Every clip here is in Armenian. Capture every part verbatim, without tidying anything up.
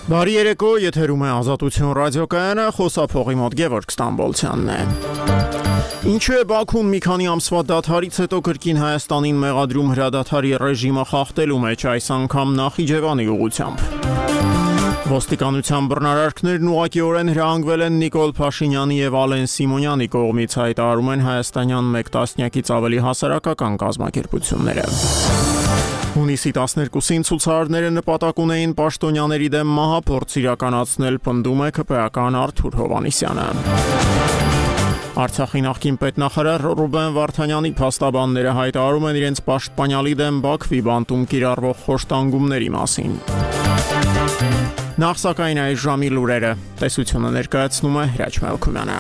Բարի երեկո, եթերում է Ազատություն ռադիոկայանը, խոսափողի մոտ Գևորգ Ստամբոլցյանն է։ Ինչու է Բաքուն մի քանի ամսվա դադարից հետո կրկին Հայաստանին մեղադրում հրադադարի ռեժիմը խախտելու մեջ, այս անգամ Նախիջևանի ուղղությամբ։ Ոստիկանության բռնարարքներն ուղղակիորեն հրահանգվել են Նիկոլ Փաշինյանի եւ Ալեն Սիմոնյանի կողմից, հայտարարում են հայաստանյան մեկ տասնյակից ավելի հասարակական կազմակերպությունները։ Հունիսի տասներկուսին ցուցարարները նպատակ ունեին պաշտոնյաների դեմ մահափորձ իրականացնել, պնդում է ՔՊԱ-ական Արթուր Հովհաննիսյանը։ Արցախի նախկին պետնախարար Ռուբեն Վարդանյանի փաստաբանները հայտարարում են իրենց պաշտպանյալի դեմ Բաքվի բանտում կիրառվող խոշտանգումների մասին։ Նախ սակայն այս ժամի լուրերը, տեսությունը ներկայացնում է Հրաչ Մելքումյանը։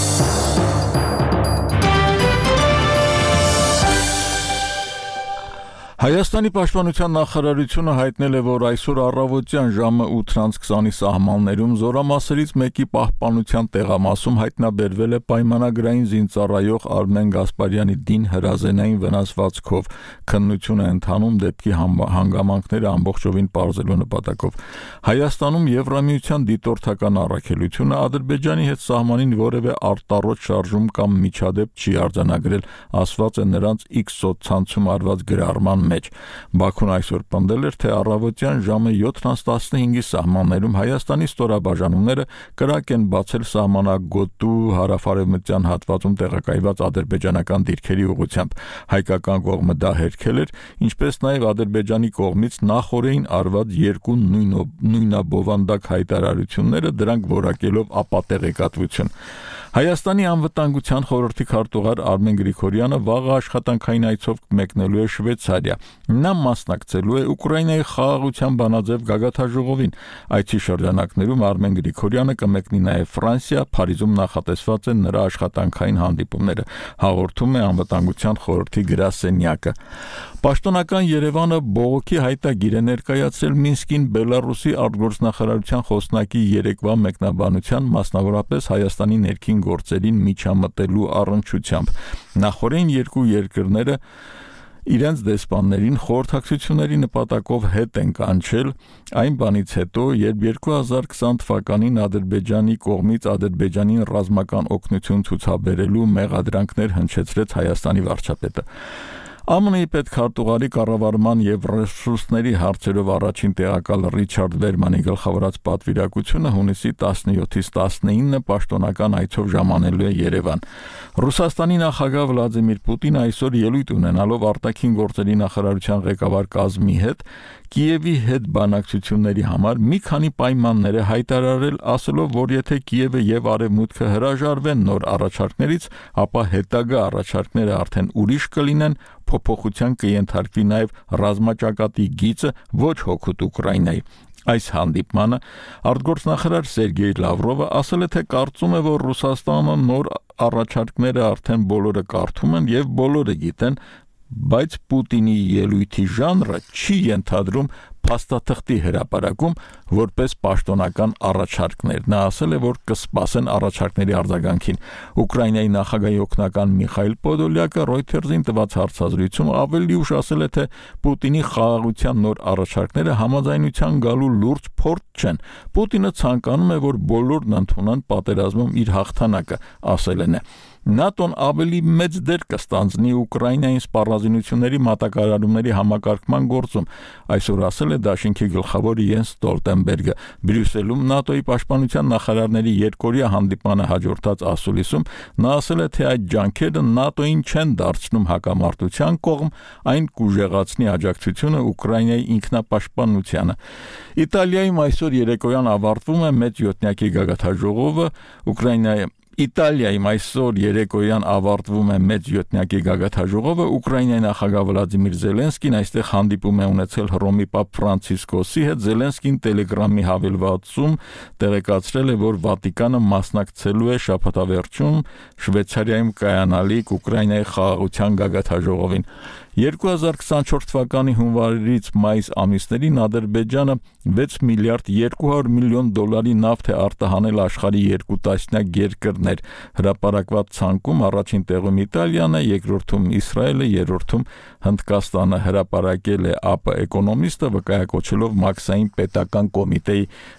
Հայաստանի պաշտպանության նախարարությունը հայտնել է, որ այսօր առավոտյան ժամը ութ քսանի սահմաններում զորամասերից մեկի պահպանության տեղամասում հայտնաբերվել է պայմանագրային զինծառայող Արմեն Գասպարյանի դին հրազենային վնասվածքով, քննություն է ընթանում դեպքի հանգամանքները ամբողջովին պարզելու նպատակով։ Հայաստանում Եվրամիության դիտորդական առաքելությունը Ադրբեջանի հետ սահմանին որևէ արտառոց շարժում կամ միջադեպ չի արձանագրել, ասված է նրանց X սոցցանցում արված գրառման մեջ։ Բաքուն այսօր պնդել էր, թե առավոտյան ժամը յոթ տասնհինգի սահմաններում Հայաստանի ստորաբաժանումները կրակ են բացել սահմանագոտու հարավարևմտյան հատվածում տեղակայված ադրբեջանական դիրքերի ուղղությամբ։ Հայկական կողմը դա հերքել էր, ինչպես նաև Ադրբեջանի կողմից նախօրեին արված երկու նույնաբովանդակ հայտարարությունները, դրանք որակելով ապատեղեկատվություն։ Հայաստանի անվտանգության խորհրդի քարտուղար Արմեն Գրիգորյանը վաղը աշխատանքային այցով մեկնելու է Շվեյցարիա։ Նա մասնակցելու է Ուկրաինայի խաղաղության բանաձև գագաթաժողովին։ Այցի շրջանակներում Արմեն Գրիգորյանը կմեկնի նաև Ֆրանսիա, Փարիզում նախատեսված են նրա աշխատանքային հանդիպումները, հաղորդում է անվտանգության խորհրդի գրասենյակը։ Պաշտոնական Երևանը բողոքի հայտագիր է ներկայացրել Մինսկին Բելարուսի արտգործնախարարության խոսնակի երեկվա մեկնաբանության, մասնավորապես Հայաստանի ներքին գործերին միջամտելու առնչությամբ։ Նախորդին երկու երկրները իրենց դեսպաններին խորհրդակցությունների նպատակով հետ են կանչել այն բանից հետո, երբ երկու հազար քսան թվականին Ադրբեջանի կողմից Ադրբեջանին ռազմական օգնություն ցուցաբերելու մեղադրանքներ հնչեցրեց Հայաստանի վարչապետը։ ԱՄՆ-ի պետքարտուղարի կառավարման եւ ռեսուրսների հարցերով առաջին տեղակալ Ռիչարդ Վերմանի գլխավորած պատվիրակությունը հունիսի տասնյոթից տասնինը պաշտոնական այցով ժամանելու է Երևան։ Ռուսաստանի նախագահ Վլադիմիր Պուտինը այսօր ելույթ ունենալով արտաքին գործերի նախարարության ղեկավար կազմի հետ Կիևի հետ բանակցությունների համար մի քանի պայմաններ է հայտարարել, ասելով, որ եթե Կիևը եւ Արևմուտքը հրաժարվեն նոր առաջարկներից, ապա հետագա առաջարկները արդեն ուրիշ կլինեն, փոփոխության կենթարկվի նաև ռազմաճակատի գիծը ոչ հօգուտ Ուկրաինայի։ Այս հանդիպմանը արտգործնախարար Սերգեյ Լավրովը ասել է, թե կարծում է, որ Ռուսաստանը նոր առաջարկները արդեն բոլորը կարդում են եւ բոլորը գիտեն, բայց Պուտինի ելույթի ժանրը չի ենթադրում փաստաթղթի հրապարակում որպես պաշտոնական առաջարկներ։ Նա ասել է, որ կսպասեն առաջարկների արձագանքին։ Ուկրաինայի նախագահի օգնական Միխայիլ Պոդոլյակը Reuters-ին տված հարցազրույցում ավելի ուշ ասել է, թե Պուտինի խաղաղության նոր առաջարկները համաձայնության գալու լուրջ փորձ չեն։ Պուտինը ցանկանում է, որ բոլորն ընդունեն պատերազմում իր հաղթանակը, ասել է նա։ ՆԱՏՕ-ն ավելի մեծ դեր կստանձնի Ուկրաինային սպառազինությունների մատակարարումների համակարգման գործում, այսօր ասել է դաշինքի գլխավոր Յենս Ստոլտենբերգը։ Բրյուսելում ՆԱՏՕ-ի պաշտպանության նախարարների երկօրյա հանդիպմանը հաջորդած ասուլիսում նա ասել է, թե այդ ջանքերը ՆԱՏՕ-ին չեն դարձնում հակամարտության կողմ, այն կուժեղացնի աջակցությունը Ուկրաինայի ինքնապաշտպանությանը։ Իտալիայում այսօր երեկոյան ավարտվում է մեծ յոթնյակի գագաթաժողովը, Ուկրաինայի Իտալիայում այսօր երեկոյան ավարտվում է մեծ յոթնյակի գագաթաժողովը, Ուկրաինայի նախագահ Վլադիմիր Զելենսկին այստեղ հանդիպում է ունեցել Հռոմի Պապ Ֆրանցիսկոսի հետ։ Զելենսկին Տելեգրամի հավելվածում տեղեկացրել է, որ Վատիկանը մասնակցելու է շաբաթավերջում Շվեյցարիայում կայանալիք Ուկրաինայի խաղաղության գագաթաժողովին։ երկու հազար քսանչորս թվականի հունվարից մայիս ամիսներին Ադրբեջանը վեց միլիարդ երկու հարյուր միլիոն դոլարի նավթ է արտահանել աշխարհի երկու տասնյակ երկրներ։ Հրապարակված ցանկում առաջին տեղում Իտալիան է, երկրորդում Իսրայելը, երրորդում Հնդկաստանը։ Հրապարակել է ԱՊ Էկոնոմիստը, վկայակոչելով Մաքսային պետական կոմիտեի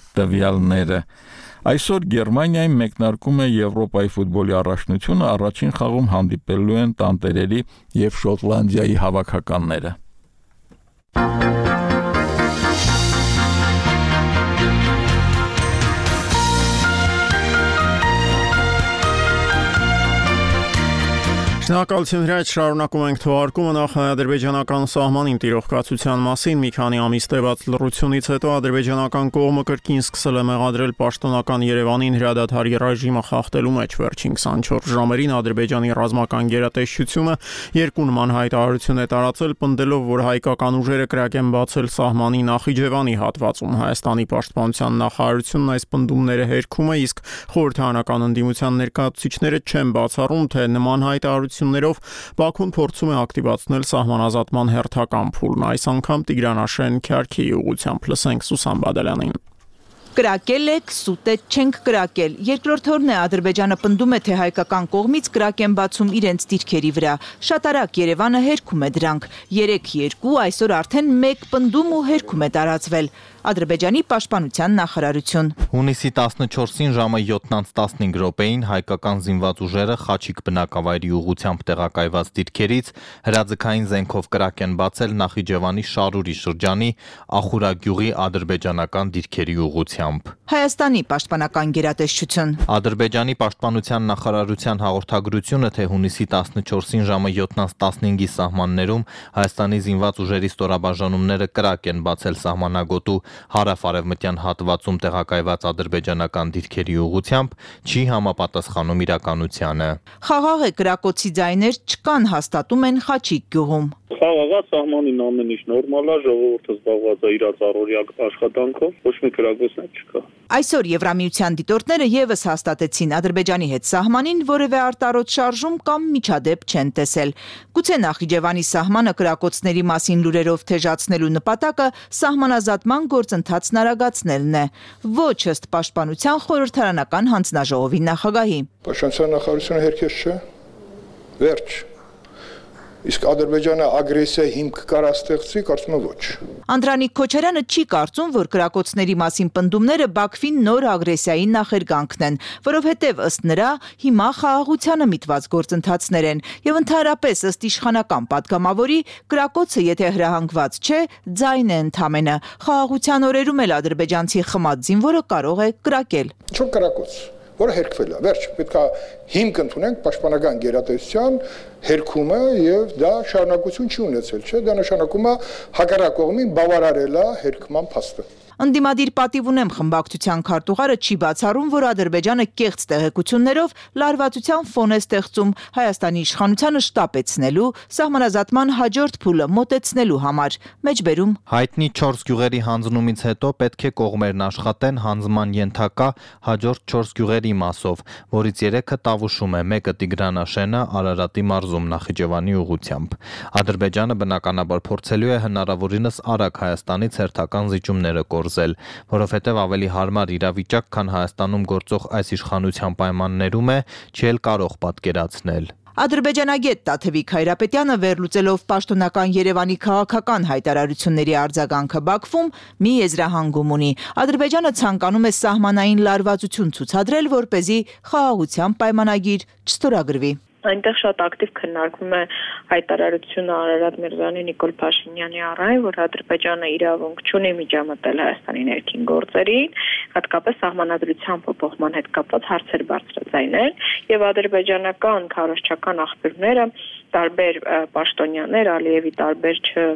տվյալները։ Այսօր Գերմանիայում մեկնարկում է Եվրոպայի ֆուտբոլի առաջնությունը, առաջին խաղում հանդիպելու են տանտերերի եւ Շոտլանդիայի հավաքականները։ Շնորհակալություն հրաչ, շարունակում ենք թողարկումը նախ ադրբեջանական սահմանին տիրող կացության մասին մի քանի ամիս տևած լռությունից հետո ադրբեջանական կողմը կրկին սկսել է մեղադրել պաշտոնական Երևանին հրադադարի ռեժիմը խախտելու մեջ վերջին քսանչորս ժամերին ադրբեջանի ռազմական գերատեսչությունը երկու նման հայտարարություն է տարածել, պնդելով, որ հայկական ուժերը կրակ են բացել սահմանի Նախիջևանի հատվածում։ Հայաստանի պաշտպանության նախարարությունն այս պնդումները հերքում է, իսկ խորհրդարանական ընդդիմության ներկայացուցիչները չեն բացառում, թե նման հայտարարություն Բաքուն փորձում է ակտիվացնել սահմանազատման հերթական փուլն, այս անգամ Տիգրանաշեն Քյարքիի ուղղությամբ լսենք Սուսան Բադալյանին։ Կրակել եք, սուտ է, չենք կրակել։ Երկրորդ օրն է Ադրբեջանը պնդում է, թե հայկական կողմից կրակ են բացում իրենց դիրքերի վրա։ Շատ արագ Երևանը հերքում է դրանք։ երեք երկու, այսօր արդեն մեկ պնդում ու հերքում է տարածվել։ Ադրբեջանի պաշտպանության նախարարություն։ Հունիսի տասնչորսին ժամը յոթ տասնհինգ րոպեին հայկական զինված ուժերը Խաչիկ բնակավայրի ուղղությամբ տեղակայված դիրքերից հրաձգային զենքով կրակ են բացել Նախիջևանի Շարուրի շրջանի Ախուրա գյուղի ադրբեջանական դիրքերի ուղղությամբ։ Հայաստանի պաշտպանական գերատեսչություն։ Ադրբեջանի պաշտպանության նախարարության հաղորդագրությունը, թե հունիսի տասնչորսին ժամը յոթ տասնհինգի սահմաններում Հայաստանի զինված ուժերի ստորաբաժանումները կրակ են բացել սահմանագոտու հարավ-արևմտյան հատվածում տեղակայված ադրբեջանական դիրքերի ուղղությամբ, չի համապատասխանում իրականությանը։ Խաղաղ է, կրակոցի ձայներ չկան, հաստատում են Խաչիկ գյուղում։ Խաղաղա սահմանին ամեն ինչ նորմալ է, ժողովուրդը զբաղված է իր առօրյա աշխատանքով, ոչ մի կրակոցներ չկա։ Այսօր Եվրամիության դիտորդները եւս հաստատեցին Ադրբեջանի հետ սահմանին որևէ արտարոց շարժում կամ միջադեպ չեն տեսել։ Գուցե Նախիջևանի սահմանը կրակոցների մասին լուրերով թեժացնելու նպատակը սահմանազատման գործընթացն արագացնելն է։ Ոչ ըստ պաշտպանության խորհրդարանական հանձնաժողովի նախագահի։ Պաշտպանության նախարարությունը հերքես չէ։ Վերջ։ Իսկ Ադրբեջանը ագրեսիա հիմք կարա ստեղծի, կարծում եմ ոչ։ Անդրանիկ Քոչարյանը չի կարծում, որ կրակոցների մասին պնդումները Բաքվին նոր ագրեսիայի նախերգանքն են, որովհետև ըստ նրա հիմա խաղաղությանը միտված գործընթացներ են, եւ ընդհանրապես ըստ իշխանական падգամավորի կրակոցը եթե հրահանգված չէ, ձայն է ընդամենը։ Խաղաղության օրերում էլ ադրբեջանցի խմած զինվորը կարող է կրակել։ Ինչ կրակոց, որը հերքվել է, վերջ, պետք է հիմք ընդունենք պաշտպանական գերատեսչության հերքումը եւ դա շարունակություն չի ունեցել, չէ՞, դա նշանակում է հակառակ կողմին բավարարել է հերքման փաստը։ Ընդդիմադիր պատիվ ունեմ խմբակցության քարտուղարը չի բացառում, որ Ադրբեջանը կեղծ տեղեկություններով լարվածության ֆոն է ստեղծում Հայաստանի իշխանությանը շտապեցնելու, սահմանազատման հաջորդ փուլը մոտեցնելու համար։ Մեջբերում հայտնի չորս գյուղերի հանձնումից հետո պետք է կողմերն աշխատեն հանձնման ենթակա հաջորդ չորս գյուղերի մասով, որից երեքը Տավուշում է, մեկը Տիգրանաշենը, Արարատի մարզում Նախիջևանի ուղղությամբ։ Ադրբեջանը բնականաբար փորձելու է հնարավորինս արագ Հայաստանից հերթական զիջումները կորզել, որովհետև ավելի հարմար իրավիճակ, քան Հայաստանում գործող այս իշխանության պայմաններում է, չի էլ կարող պատկերացնել։ Ադրբեջանագետ Տաթևիկ Հայրապետյանը վերլուծելով պաշտոնական Երևանի քաղաքական հայտարարությունների արձագանքը Բաքվում մի եզրահանգում ունի։ Ադրբեջանը ցանկանում է սահմանային լարվածություն ցուցադրել, որպեսզի խաղաղության պայմանագիր չստորագրվի։ Այնտեղ շատ ակտիվ քննարկվում է հայտարարությունը Արարատ Միրզոյանի, Նիկոլ Փաշինյանի առայն, որ Ադրբեջանը իրավունք չունի միջամտել Հայաստանի ներքին գործերին, հատկապես սահմանադրության փոփոխման հետ կապված հարցեր բարձրաձայնել, եւ ադրբեջանական քարոզչական աղբյուրները, տարբեր պաշտոնյաներ, Ալիևի տարբեր չ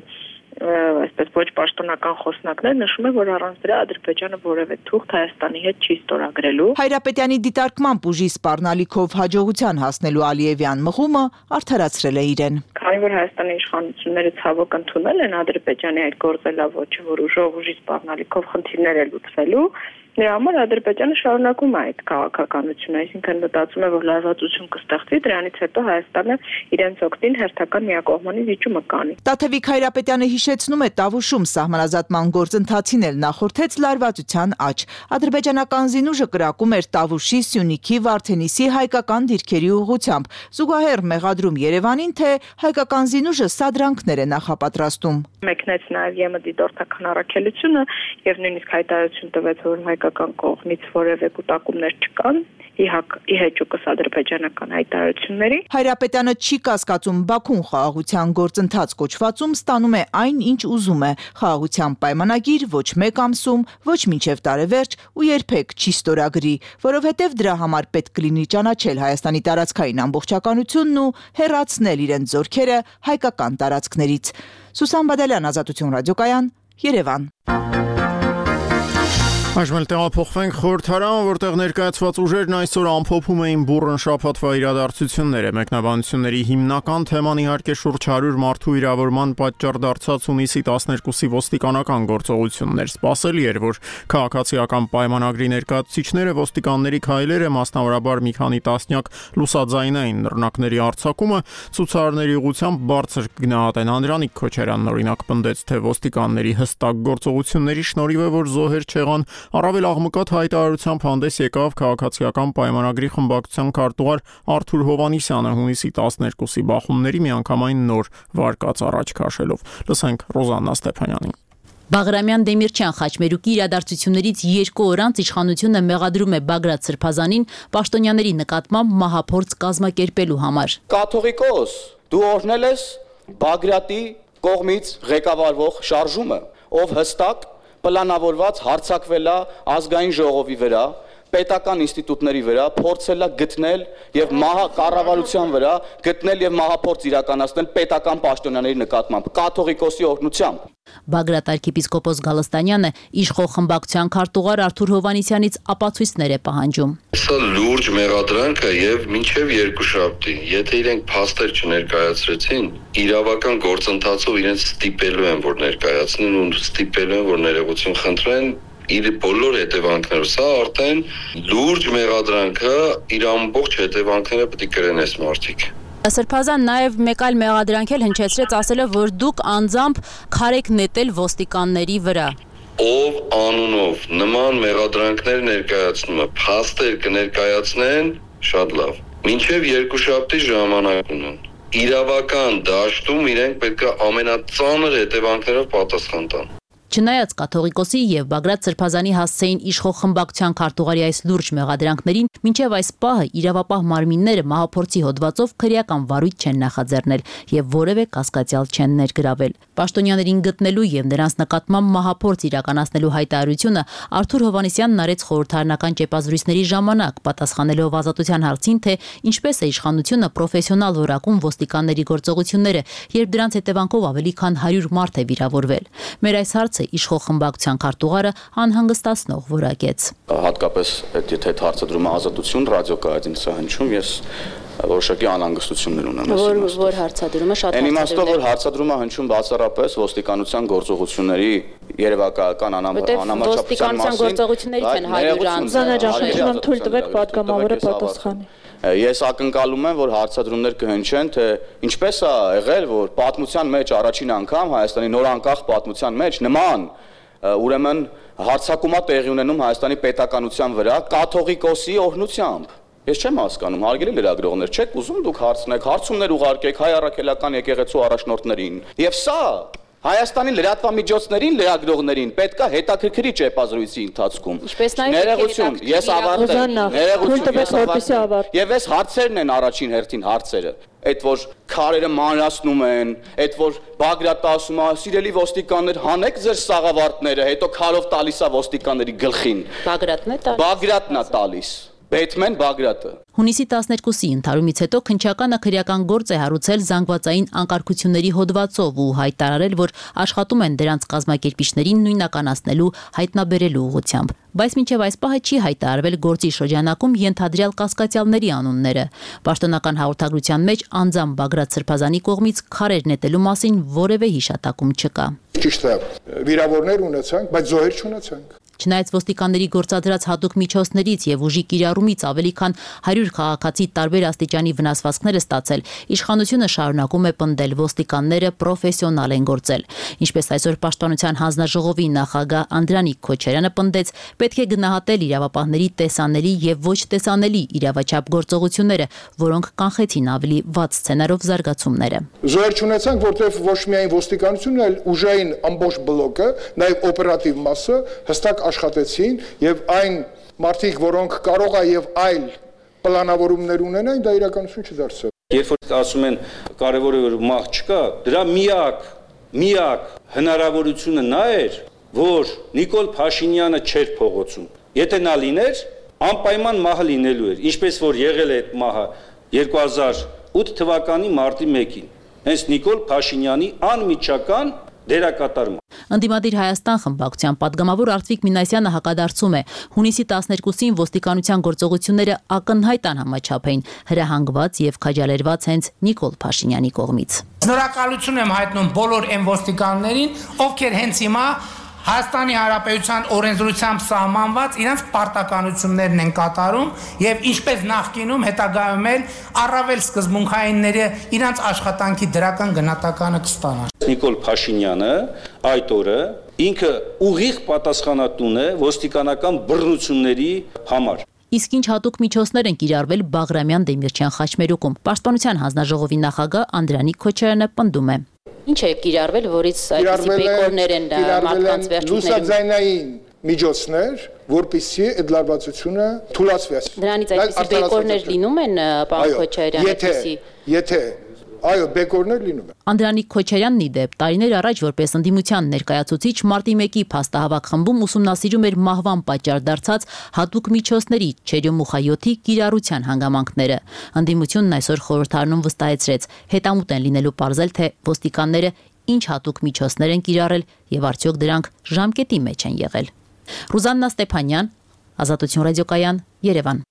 այսպես ոչ պաշտոնական խոսնակներ նշում են, որ առանց դրա Ադրբեջանը որևէ թուղթ Հայաստանի հետ չի ստորագրելու։ Հայրապետյանի դիտարկմամբ ուժի սպառնալիքով հաջողության հասնելու Ալիևյան մղումը արդարացրել է իրեն։ Քանի որ Հայաստանի իշխանությունները ցավոք ընդունել են Ադրբեջանի այդ գործելավոճը, որ ուժով ուժի սպառնալիքով խնդիրներ է լուծվելու, նրա համար Ադրբեջանը շարունակում է այդ քաղաքականությունը, այսինքն մտածում է, որ լարվածություն կստեղծի, դրանից հետո Հայաստանը իրենց օգտին հերթական միակողմանի զիջումը կանի։ Տաթևիկ Հայրապետյանը հիշեցնում է Տավուշում սահմանազատման գործընթացին էլ նախորդեց լարվածության աճ։ Ադրբեջանական զինուժը կրակում էր Տավուշի, Սյունիքի, Վարդենիսի հայկական դիրքերի ուղղությամբ։ Զուգահեռ մեղադրում Երևանին, թե հայկական զինուժը սադրանքներ է նախապատրաստում։ Մեկնեց նաև ԵՄ դիտորդական առաքելությունը եւ նույնիսկ հայտարարություն տվեց, որ հայկական կողմից որևէ կուտակումներ չկան։ Իհակ իհեճուկս ադրբեջանական հայտարարությունների Հայրապետյանը չի կասկածում Բաքուն խաղաղության գործընթաց կոչվածում ստանում է այն, ինչ ուզում է՝ խաղաղության պայմանագիր ոչ մեկ ամսում, ոչ մինչև տարեվերջ ու երբեք չի ստորագրի, որովհետև դրա համար պետք կլինի ճանաչել Հայաստանի տարածքային ամբողջականությունն ու հեռացնել իրենց զորքերը հայկական տարածքներից։ Սուսան Բադալյան, Ազատություն ռադիոկայան, Երևան։ Այժմ տեղափոխվենք Խորհրդարան, որտեղ ներկայացված ուժերն այսօր ամփոփում էին բուռն շաբաթվա իրադարձությունները։ Մեկնաբանությունների հիմնական թեման իհարկե շուրջ հարյուր մարդու վիրավորման պատճառ դարձած հունիսի տասներկուսի ոստիկանական գործողություններ։ Սպասելի էր, որ քաղաքացիական պայմանագրի ներկայացուցիչները ոստիկանների քայլերը, մասնավորաբար մի քանի տասնյակ լուսաձայնային նռնակների արձակումը, ցուցարարների ուղղությամբ բարձր գնահատեն։ Անդրանիկ Քոչարյանն օրինակ պնդեց, թե ոստիկանների հստակ գործողությունների շնորհիվ է, որ զոհեր չեղան։ Առավել աղմկոտ հայտարարությամբ հանդես եկավ քաղաքացիական պայմանագրի խմբակցության քարտուղար Արթուր Հովհաննիսյանը հունիսի տասներկուսի բախումների միանգամայն նոր վարկած առաջ քաշելով։ Լսենք Ռոզաննա Ստեփանյանին։ Բաղրամյան Դեմիրճյան խաչմերուկի իրադարձություններից երկու օր անց իշխանությունը մեղադրում է Բագրատ Սրբազանին պաշտոնյաների նկատմամբ մահափորձ կազմակերպելու համար։ Կաթողիկոս, դու օրհնել ես Բագրատի կողմից ղեկավարվող շարժումը, ով հստակ պլանավորված հարձակվել է ազգային ժողովի վրա, պետական ինստիտուտների վրա, փորձել է գտնել եւ մահա կառավարության վրա գտնել եւ մահափորձ իրականացնել պետական պաշտոնյաների նկատմամբ կաթողիկոսի օրհնությամբ։ Բագրատ arczepiskopos Գալստանյանը իշխող խմբակցության քարտուղար Արթուր Հովհաննիսյանից ապացույցներ է պահանջում։ Սա լուրջ մեղադրանք է եւ մինչեւ երկուշաբթի, եթե իրենք փաստեր չներկայացրեցին, իրավական գործընթացով իրենց ստիպելու են, որ ներկայացնեն ու ստիպելու են, որ ներողություն խնդրեն իր բոլոր հետևանքներով։ Սա արդեն լուրջ մեղադրանք է, իր ամբողջ հետևանքները պետք է կրեն այս մարդիկ։ Սրբազան նաև մեկ այլ մեղադրանք էլ հնչեցրեց, ասելով, որ դուք անձամբ քար եք նետել ոստիկանների վրա։ Ով անունով նման մեղադրանքներ ներկայացնում է, փաստեր կներկայացնեն, շատ լավ։ Մինչև երկուշաբթի ժամանակ ունեն։ Իրավական դաշտում իրենք պետք է ամենածանր հետևանքներով պատասխան տան։ Չնայած կաթողիկոսի եւ Բագրատ Սրբազանի հասցեին իշխող խմբակցության քարտուղարի այս լուրջ մեղադրանքներին, մինչև այս պահը իրավապահ մարմինները մահափորձի հոդվածով քրեական վարույթ չեն նախաձեռնել եւ որևէ կասկածյալ չեն ներգրավել։ Պաշտոնյաներին գտնելու եւ նրանց նկատմամբ մահափորձ իրականացնելու հայտարարությունը Արթուր Հովհաննիսյանն արեց խորհրդարանական ճեպազրույցների ժամանակ, պատասխանելով Ազատության հարցին, թե ինչպես է իշխանությունը պրոֆեսիոնալ որակում ոստիկանների գործողությունները, երբ դրանց հետևանքով ավելի քան հարյուր մարդ է վիրավորվել։ Մեր այս հարցը իշխող խմբակցության քարտուղարը անհանգստացնող որակեց։ Հատկապես այդ եթե հարցադրումը Ազատություն ռադիոկայանի սա հնչում, ես որոշակի անհանգստություններ ունեմ։ Որ որ հարցադրումը շատ Այն իմաստով, որ հարցադրումը հնչում բացառապես ոստիկանության գործողությունների երևակայական անհամաչափության մասին։ Ոստիկանության գործողություններից են հարյուր անձ։ Զանաչաշնչում թույլ տվեք պատգամավորը պատասխանի։ Ես ակնկալում եմ, որ հարցադրումներ կհնչեն, թե ինչպես է եղել, որ պատմության մեջ առաջին անգամ Հայաստանի նոր անկախ պատմության մեջ նման ուրեմն հարձակումա տեղի ունենում Հայաստանի պետականության վրա կաթողիկոսի օրհնությամբ։ Ես չեմ հասկանում, հարգելի լրագրողներ, չեք ուզում դուք հարցնեք, հարցումներ ուղարկեք հայ առաքելական եկեղեցու առաջնորդներին։ Եվ սա Հայաստանի լրատվամիջոցներին, լրագրողներին պետք է հետաքրքրի ճեպազրույցի ընթացքում։ Ներողություն, ես ավարտեմ։ Ներողություն, եւ այս հարցերն են առաջին հերթին հարցերը։ Այդ որ քարերը մանրացնում են, այդ որ Բագրատը ասում է, սիրելի ոստիկաններ, հանեք ձեր սաղավարտները, հետո քարով տալիս է ոստիկանների գլխին։ Բագրատն է տալիս։ Բագրատն է տալիս։ Բեթմեն Բագրատը։ Հունիսի տասներկուսի ընդհարումից հետո քննչականը քրեական գործ է հարուցել զանգվածային անկարգությունների հոդվածով ու հայտարարել, որ աշխատում են դրանց կազմակերպիչներին նույնականացնելու, հայտնաբերելու ուղղությամբ։ Բայց մինչև այս պահը չի հայտարարվել գործի շրջանակում ենթադրյալ կասկածյալների անունները։ Պաշտոնական հաղորդագրության մեջ անձամբ Բագրատ Սրբազանի կողմից քարեր նետելու մասին որևէ հիշատակում չկա։ Ճիշտ է, վիրավորներ ունեցանք, բայց զոհեր չունեցանք։ Չնայած ոստիկանների գործադրած հատուկ միջոցներից եւ ուժի կիրառումից ավելի քան հարյուր քաղաքացի տարբեր աստիճանի վնասվածքներ է ստացել, իշխանությունը շարունակում է պնդել ոստիկանները պրոֆեսիոնալ են գործել։ Ինչպես այսօր Պաշտպանության հանձնաժողովի նախագահ Անդրանիկ Քոչարյանը պնդեց, պետք է գնահատել իրավապահների տեսանելի եւ ոչ տեսանելի իրավաչափ գործողությունները, որոնք կանխեցին ավելի վատ սցենարով զարգացումները։ Զոհեր չունեցանք, որտեղ ոչ միայն ոստիկանությունն, այլ ուժային ամբողջ բլոկը, նաեւ օպերատիվ մասը հստակ աշխատեցին եւ այն մարդիկ, որոնք կարող է եւ այլ պլանավորումներ ունենային, դա իրականություն չդարձավ։ Երբ որ ասում են կարևոր է որ մահ չկա, դրա միակ միակ հնարավորությունը նա էր, որ Նիկոլ Փաշինյանը չէր փողոցում։ Եթե նա լիներ, անպայման մահը լինելու էր, ինչպես որ եղել է այդ մահը երկու հազար ութ թվականի մարտի մեկին։ Հենց Նիկոլ Փաշինյանի անմիջական դերակատարում։ Ընդդիմադիր Հայաստան խմբակցության падգամավոր Արտվիկ Մինասյանը հակադարձում է, հունիսի տասներկուսին ոստիկանության գործողությունները ակնհայտ անհամաչափ էին, հրահանգված եւ քաջալերված հենց Նիկոլ Փաշինյանի կողմից։ Շնորհակալություն եմ հայտնում բոլոր այն ոստիկաններին, ովքեր հենց հիմա Հայաստանի Հանրապետության օրենսդրությամբ սահմանված իրենց պարտականություններն են կատարում եւ ինչպես նախկինում հետագայում էլ առավել սկզբունքայինները իրենց աշխատանքի դրական գնահատականը կստանան։ Նիկոլ Փաշինյանը այդ օրը ինքը ուղիղ պատասխանատուն է ոստիկանական բռնությունների համար։ Իսկ ինչ հատուկ միջոցներ են կիրառվել Բաղրամյան Դեմիրճյան խաչմերուկում։ Պաշտպանության հանձնաժողովի նախագահ Անդրանիկ Քոչարյանը պնդում է. Ինչ է կիրառվել, որից այդպիսի բեկորներ են մարդկանց վերջիններում։ Լուսաձայնային միջոցներ, որպեսզի այդ լարվածությունը թուլացվի։ Դրանից այդպիսի բեկորներ լինում են, պարոն Քոչարյան, այդպիսի։ Եթե Այո, բեկորներ լինում են։ Անդրանիկ Քոչարյանն ի դեպ տարիներ առաջ որպես ընդդիմության ներկայացուցիչ մարտի մեկի փաստահավաք խմբում ուսումնասիրում էր մահվան պատճառ դարձած հատուկ միջոցների չերյոմուխայոթի կիրառության հանգամանքները։ Ընդդիմությունն այսօր խորհրդարանում վստահեցրեց, հետամուտ են լինելու պարզել, թե ոստիկանները ինչ հատուկ միջոցներ են կիրառել եւ արդյոք դրանք ժամկետի մեջ են եղել։ Ռուզաննա Ստեփանյան, Ազատություն ռադիոկայան, Երևան։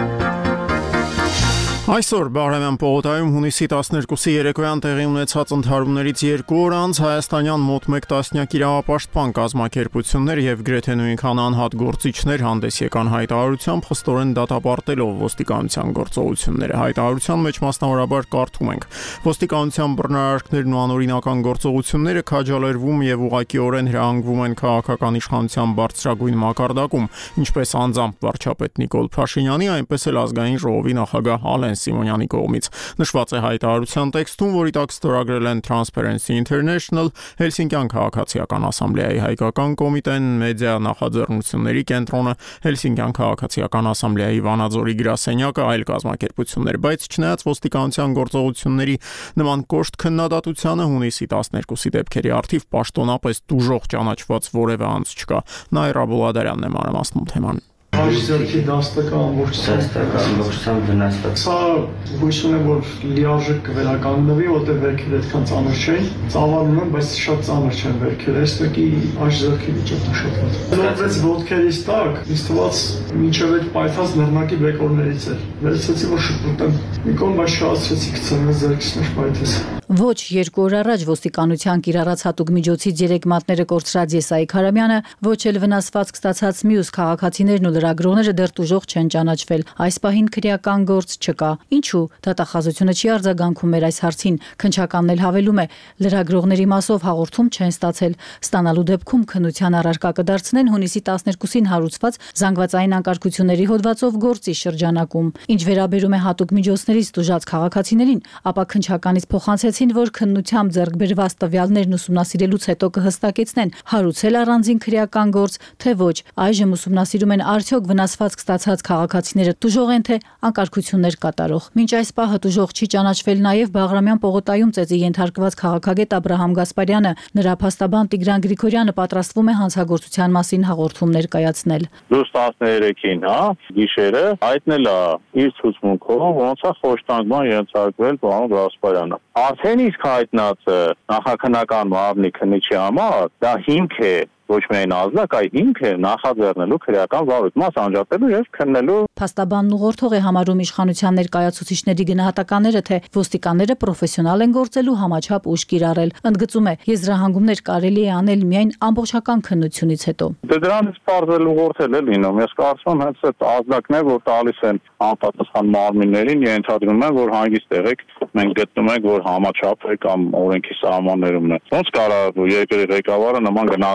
Այսօր Բաղրամյան պողոտայում հունիսի տասներկուսի երեկոյան տեղի ունեցած ընդհարումներից երկու օր անց հայաստանյան մոտ մեկ տասնյակ իրավապաշտպան կազմակերպություններ եւ գրեթե նույնքան անհատ գործիչներ հանդես եկան հայտարարությամբ խստորեն դատապարտելով ոստիկանության գործողությունները։ Հայտարարության մեջ մասնավորաբար կարդում ենք. ոստիկանության բռնարարքներն ու անօրինական գործողությունները քաջալերվում եւ ուղղակիորեն հրահանգվում են քաղաքական իշխանության բարձրագույն մակարդակում, ինչպես անձամբ վարչապետ Նիկոլ Փաշինյանի, այնպես էլ ազգային ժողովի նախագահ Ալեն Սիմոնյանի կողմից։ Նշված է հայտարարության տեքստում, որի տակ ստորագրել են Transparency International, Հելսինկյան քաղաքացիական ասամբլեայի հայկական կոմիտեն, մեդիա նախաձեռնությունների կենտրոնը, Հելսինկյան քաղաքացիական ասամբլեայի Վանաձորի գրասենյակը, այլ կազմակերպություններ, բայց չնայած ոստիկանության գործողությունների նման կոշտ քննադատությանը հունիսի տասներկուսի դեպքերի առթիվ պաշտոնապես դուժող ճանաչված որևէ անձ չկա։ Նաիրա Բուլադարյանն է մանրամասնում թեման։ Այս ձեռքի դաստակը ամբողջությամբ վնասված։ Սա հույս ունեմ, որ լիարժեք կվերականգնվի, որտեղ վերքերը այդքան ծանր չէին։ Ծավալում են, բայց շատ ծանր չեն վերքերը։ Այս մեկի այս ձեռքի վիճակն շատ վատ։ Նորվեց ոտքերից տակ, ինձ թվաց մինչև այդ պայթած նռնակի բեկորներից էր։ Վերցեցի, որ շփոթեմ։ Նիկոլ բայց շահացրեցի գցել ձեռքից մեջ պայթեց։ Ոչ երկու օր առաջ ոստիկանության կիրառած հատուկ միջոցից երեք մատները կորցրած Եսայի Քարամյանը, ոչ էլ վնասվածք ստացած մյուս քաղաքացիներն ու լրագրողները դեռ տուժող չեն ճանաչվել։ Այս պահին քրեական գործ չկա։ Ինչու՞ դատախազությունը չի արձագանքում մեր այս հարցին։ Քննչականն էլ հավելում է, լրագրողների մասով հաղորդում չեն ստացել։ Ստանալու դեպքում քննության առարկա կդարձնեն հունիսի տասներկուսին հարուցված զանգվածային անկարգությունների հոդվածով գործի շրջանակում։ Ինչ վերաբերում է հատուկ միջոցներից տուժած քաղաքացիներին, ապա քննչականից փոխանցեցին, որ քննությամբ ձեռք բերված տվյալներն ուսումնասիրելուց հետո կհստակեցնեն հարուցել առանձին քրեական գործ, թե ոչ։ Այժմ ուսումնասիրում են արդյոք վնասվածք ստացած քաղաքացիները տուժող են, թե անկարգություններ կատարող։ Մինչ այս պահը տուժող չի ճանաչվել նաև Բաղրամյան պողոտայում ծեծի ենթարկված քաղաքագետ Աբրահամ Գասպարյանը։ Նրա փաստաբան Տիգրան Գրիգորյանը պատրաստվում է հանցագործության մասին հաղորդում ներկայացնել։ Լույս տասներեքին, հա, գիշերը հայտնել է իր ցուցմունքով, ոնց է խոշտանգման ենթարկվել պարոն Գասպարյանը։ Արդեն իսկ հայտնած նախաքննական մարմնի քննիչի համար դա հիմք է ոչ միայն ազնակ, այլ հիմք է նախաձեռնելու քրեական վարույթ, մաս անջատելու եւ քննելու։ Փաստաբանն ուղղորդող է համարում իշխանության ներկայացուցիչների գնահատականները, թե ոստիկանները պրոֆեսիոնալ են գործելու համաչափ ուժ կիրառել։ Ընդգծում է, եզրահանգումներ կարելի է անել միայն ամբողջական քննությունից հետո։ Դե դրանից բարձր ուղղորդել է լինում։ Ես կարծում եմ, հենց այդ ազնակն է, որ տալիս են անպատասխան մարմիններին, ենթադրում են, որ հանգիստ եղեք, մենք գտնում ենք, որ համաչափ է կամ օրենքի սահմաններումն է։ Ոնց կարա երկրի ղեկավարը նման գնահատական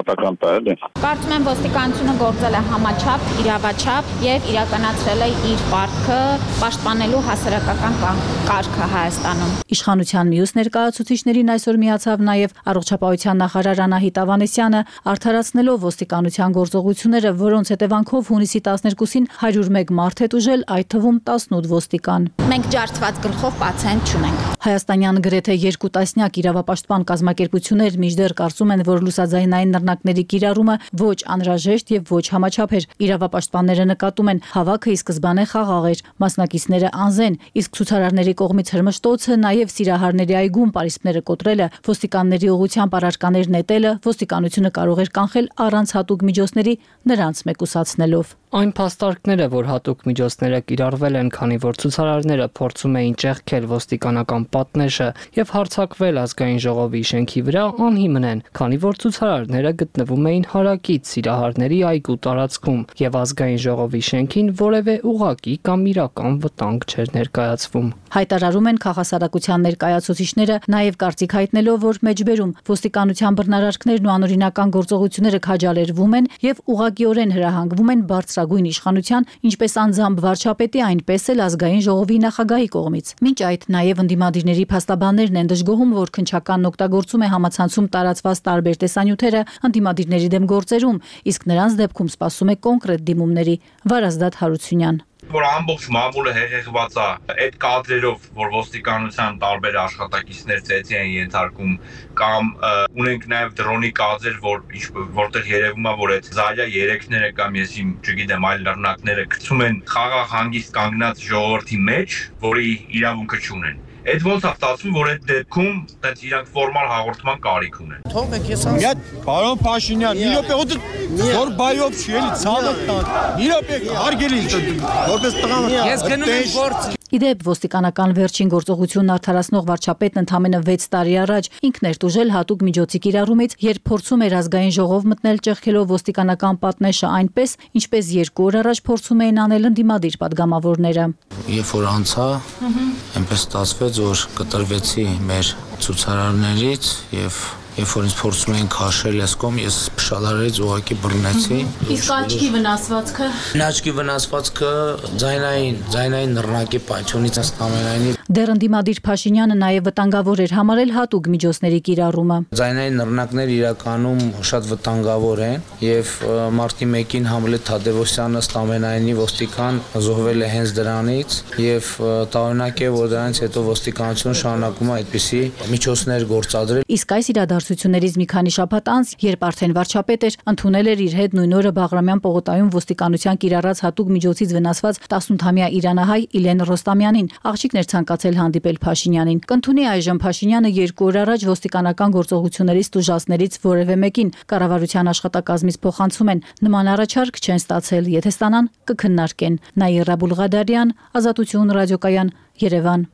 է, էլի։ Կարծում եմ ոստիկանությունը գործել է համաչափ, իրավաչափ եւ իրականացրել է իր պարտքը պաշտպանելու հասարակական կարգը Հայաստանում։ Իշխանության մյուս ներկայացուցիչներին այսօր միացավ նաեւ առողջապահության նախարար Անահիտ Ավանեսյանը, արդարացնելով ոստիկանության գործողությունները, որոնց հետևանքով հունիսի տասներկուսին հարյուր մեկ մարդ է տուժել, այդ թվում տասնութ ոստիկան։ Մենք ջարդված գլխով պացիենտ չունենք։ Հայաստանյան գրեթե երկու տասնյակ իրավապաշտպան կազմակերպություններ մինչդեռ կարծում են, որ լուսաձայնային նռնակների կիրառումը ոչ անհրաժեշտ եւ ոչ համաչափ էր։ Իրավապաշտպանները նկատում են, հավաքը ի սկզբանե խաղաղ էր, մասնակիցները անզեն, իսկ ցուցարարների կողմից հրմշտոցը, նաեւ Սիրահարների այգում պարիսպները կոտրելը, ոստիկանների ուղղությամբ առարկաներ նետելը ոստիկանությունը կարող էր կանխել առանց հատուկ միջոցների, նրանց մեկուսացնելով։ Այն փաստարկները, որ հատուկ միջոցները կիրառվել են, քանի որ ցուցարարները փորձում էին ճեղքել ոստիկանական պատնեշը եւ հարձակվել ազգային ժողովի շենքի վրա, անհիմն են, քանի որ ցուցարարները գտնվում էին հարակից Սիրահարների այգու տարածքում եւ ազգային ժողովի շենքին որևէ ուղղակի կամ իրական վտանգ չէր ներկայացվում։ Հայտարարում են քաղաքասարակության ներկայացուցիչները, նաեւ կարծիք հայտնելով, որ մեջբերում ոստիկանության բռնարարքներն ու անօրինական գործողությունները քաջալերվում են եւ ուղղակիորեն հրահանգվում են բարձրագույն իշխանության, ինչպես անձամբ վարչապետի, այնպես էլ ազգային ժողովի նախագահի կողմից։ Մինչ այդ նաեւ ընդդիմադիրների փաստաբաններն են դժգոհում, որ քննչականն օգտագործում է համացանցում տարածված տարբեր տեսանյութերը ընդդիմադիրների դեմ գործերում, իսկ նրանց դեպքում սպասում է կոնկրետ դիմումների։ Վարազդատ Հարությունյան որ ամբողջ մամուլը հեղեղված է այդ կադրերով, որ ոստիկանության տարբեր աշխատակիցներ ծեծի են ենթարկում, կամ ունենք նաև դրոնի կադրեր, որ որտեղ երևում է, որ այդ զալյա երեքները կամ ես իմ չգիտեմ այլ լեռնակները գցում են խաղաղ հանգիստ կանգնած ժողովրդի մեջ, որի իրավունքը չունեն։ Այդ ոնց է ստացվում, որ այդ դեպքում տենց իրանք ֆորմալ հաղորդման կարիք ունեն։ Թողեք ես ասեմ։ Պարոն Փաշինյան, մի րոպե ոտ որ բայով չի էլի ցավը տան։ Մի րոպե հարգելի որպես տղա։ Ես գնում եմ գործ։ Իդեպ ոստիկանական վերջին գործողությունն արդարացնող վարչապետն ընդամենը վեց տարի առաջ ինքն էր տուժել հատուկ միջոցի կիրառումից, երբ փորձում էր ազգային ժողով մտնել ճեղքելով ոստիկանական պատնեշը այնպես, ինչպես երկու օր առաջ փորձում էին անել ընդդիմադիր падգամավորները։ Երբ որ անցա, այնպես ստացվեց, որ կտրվեցի մեր ցուցարարներից եւ Երբ որ ինձ փորձում էին քաշել այս կողմ, ես փշալարից ուղակի բռնեցի։ Իսկ աչքի վնասվածքը։ Աչքի վնասվածքը ձայնային, ձայնային նռնակի պայթյունից ստամենայինի։ Դեռ ընդդիմադիր Փաշինյանը նաև վտանգավոր էր համարել հատուկ միջոցների կիրառումը։ Ձայնային նռնակները իրականում շատ վտանգավոր են եւ մարտի մեկին Համլետ Թադևոսյանը ստամենայինի ոստիկան զոհվել է հենց դրանից եւ տարօրինակ է, որ դրանից հետո ոստիկանությունը շարունակում է այդպիսի միջոցներ գործադրել։ Իսկ այս իրադարձություններից մի քանի շաբաթ անց, երբ արդեն վարչապետ էր, ընդունել էր իր հետ նույն օրը Բաղրամյան պողոտայում ոստիկանության կիրառած հատուկ միջոցից վնասված տասնութամյա իրանահայ Իլեն Ռոստամյանին, աղջիկներ ցանկացել հանդիպել Փաշինյանին։ Կընդունի այժմ Փաշինյանը երկու օր առաջ ոստիկանական գործողություններից տուժածներից որևէ մեկին կառավարության աշխատակազմից փոխանցում են, նման առաջարկ չեն ստացել, եթե ստանան կքննարկեն։ Նաիրա Բուլղադարյան, Ազատություն ռադիոկայան, Երևան։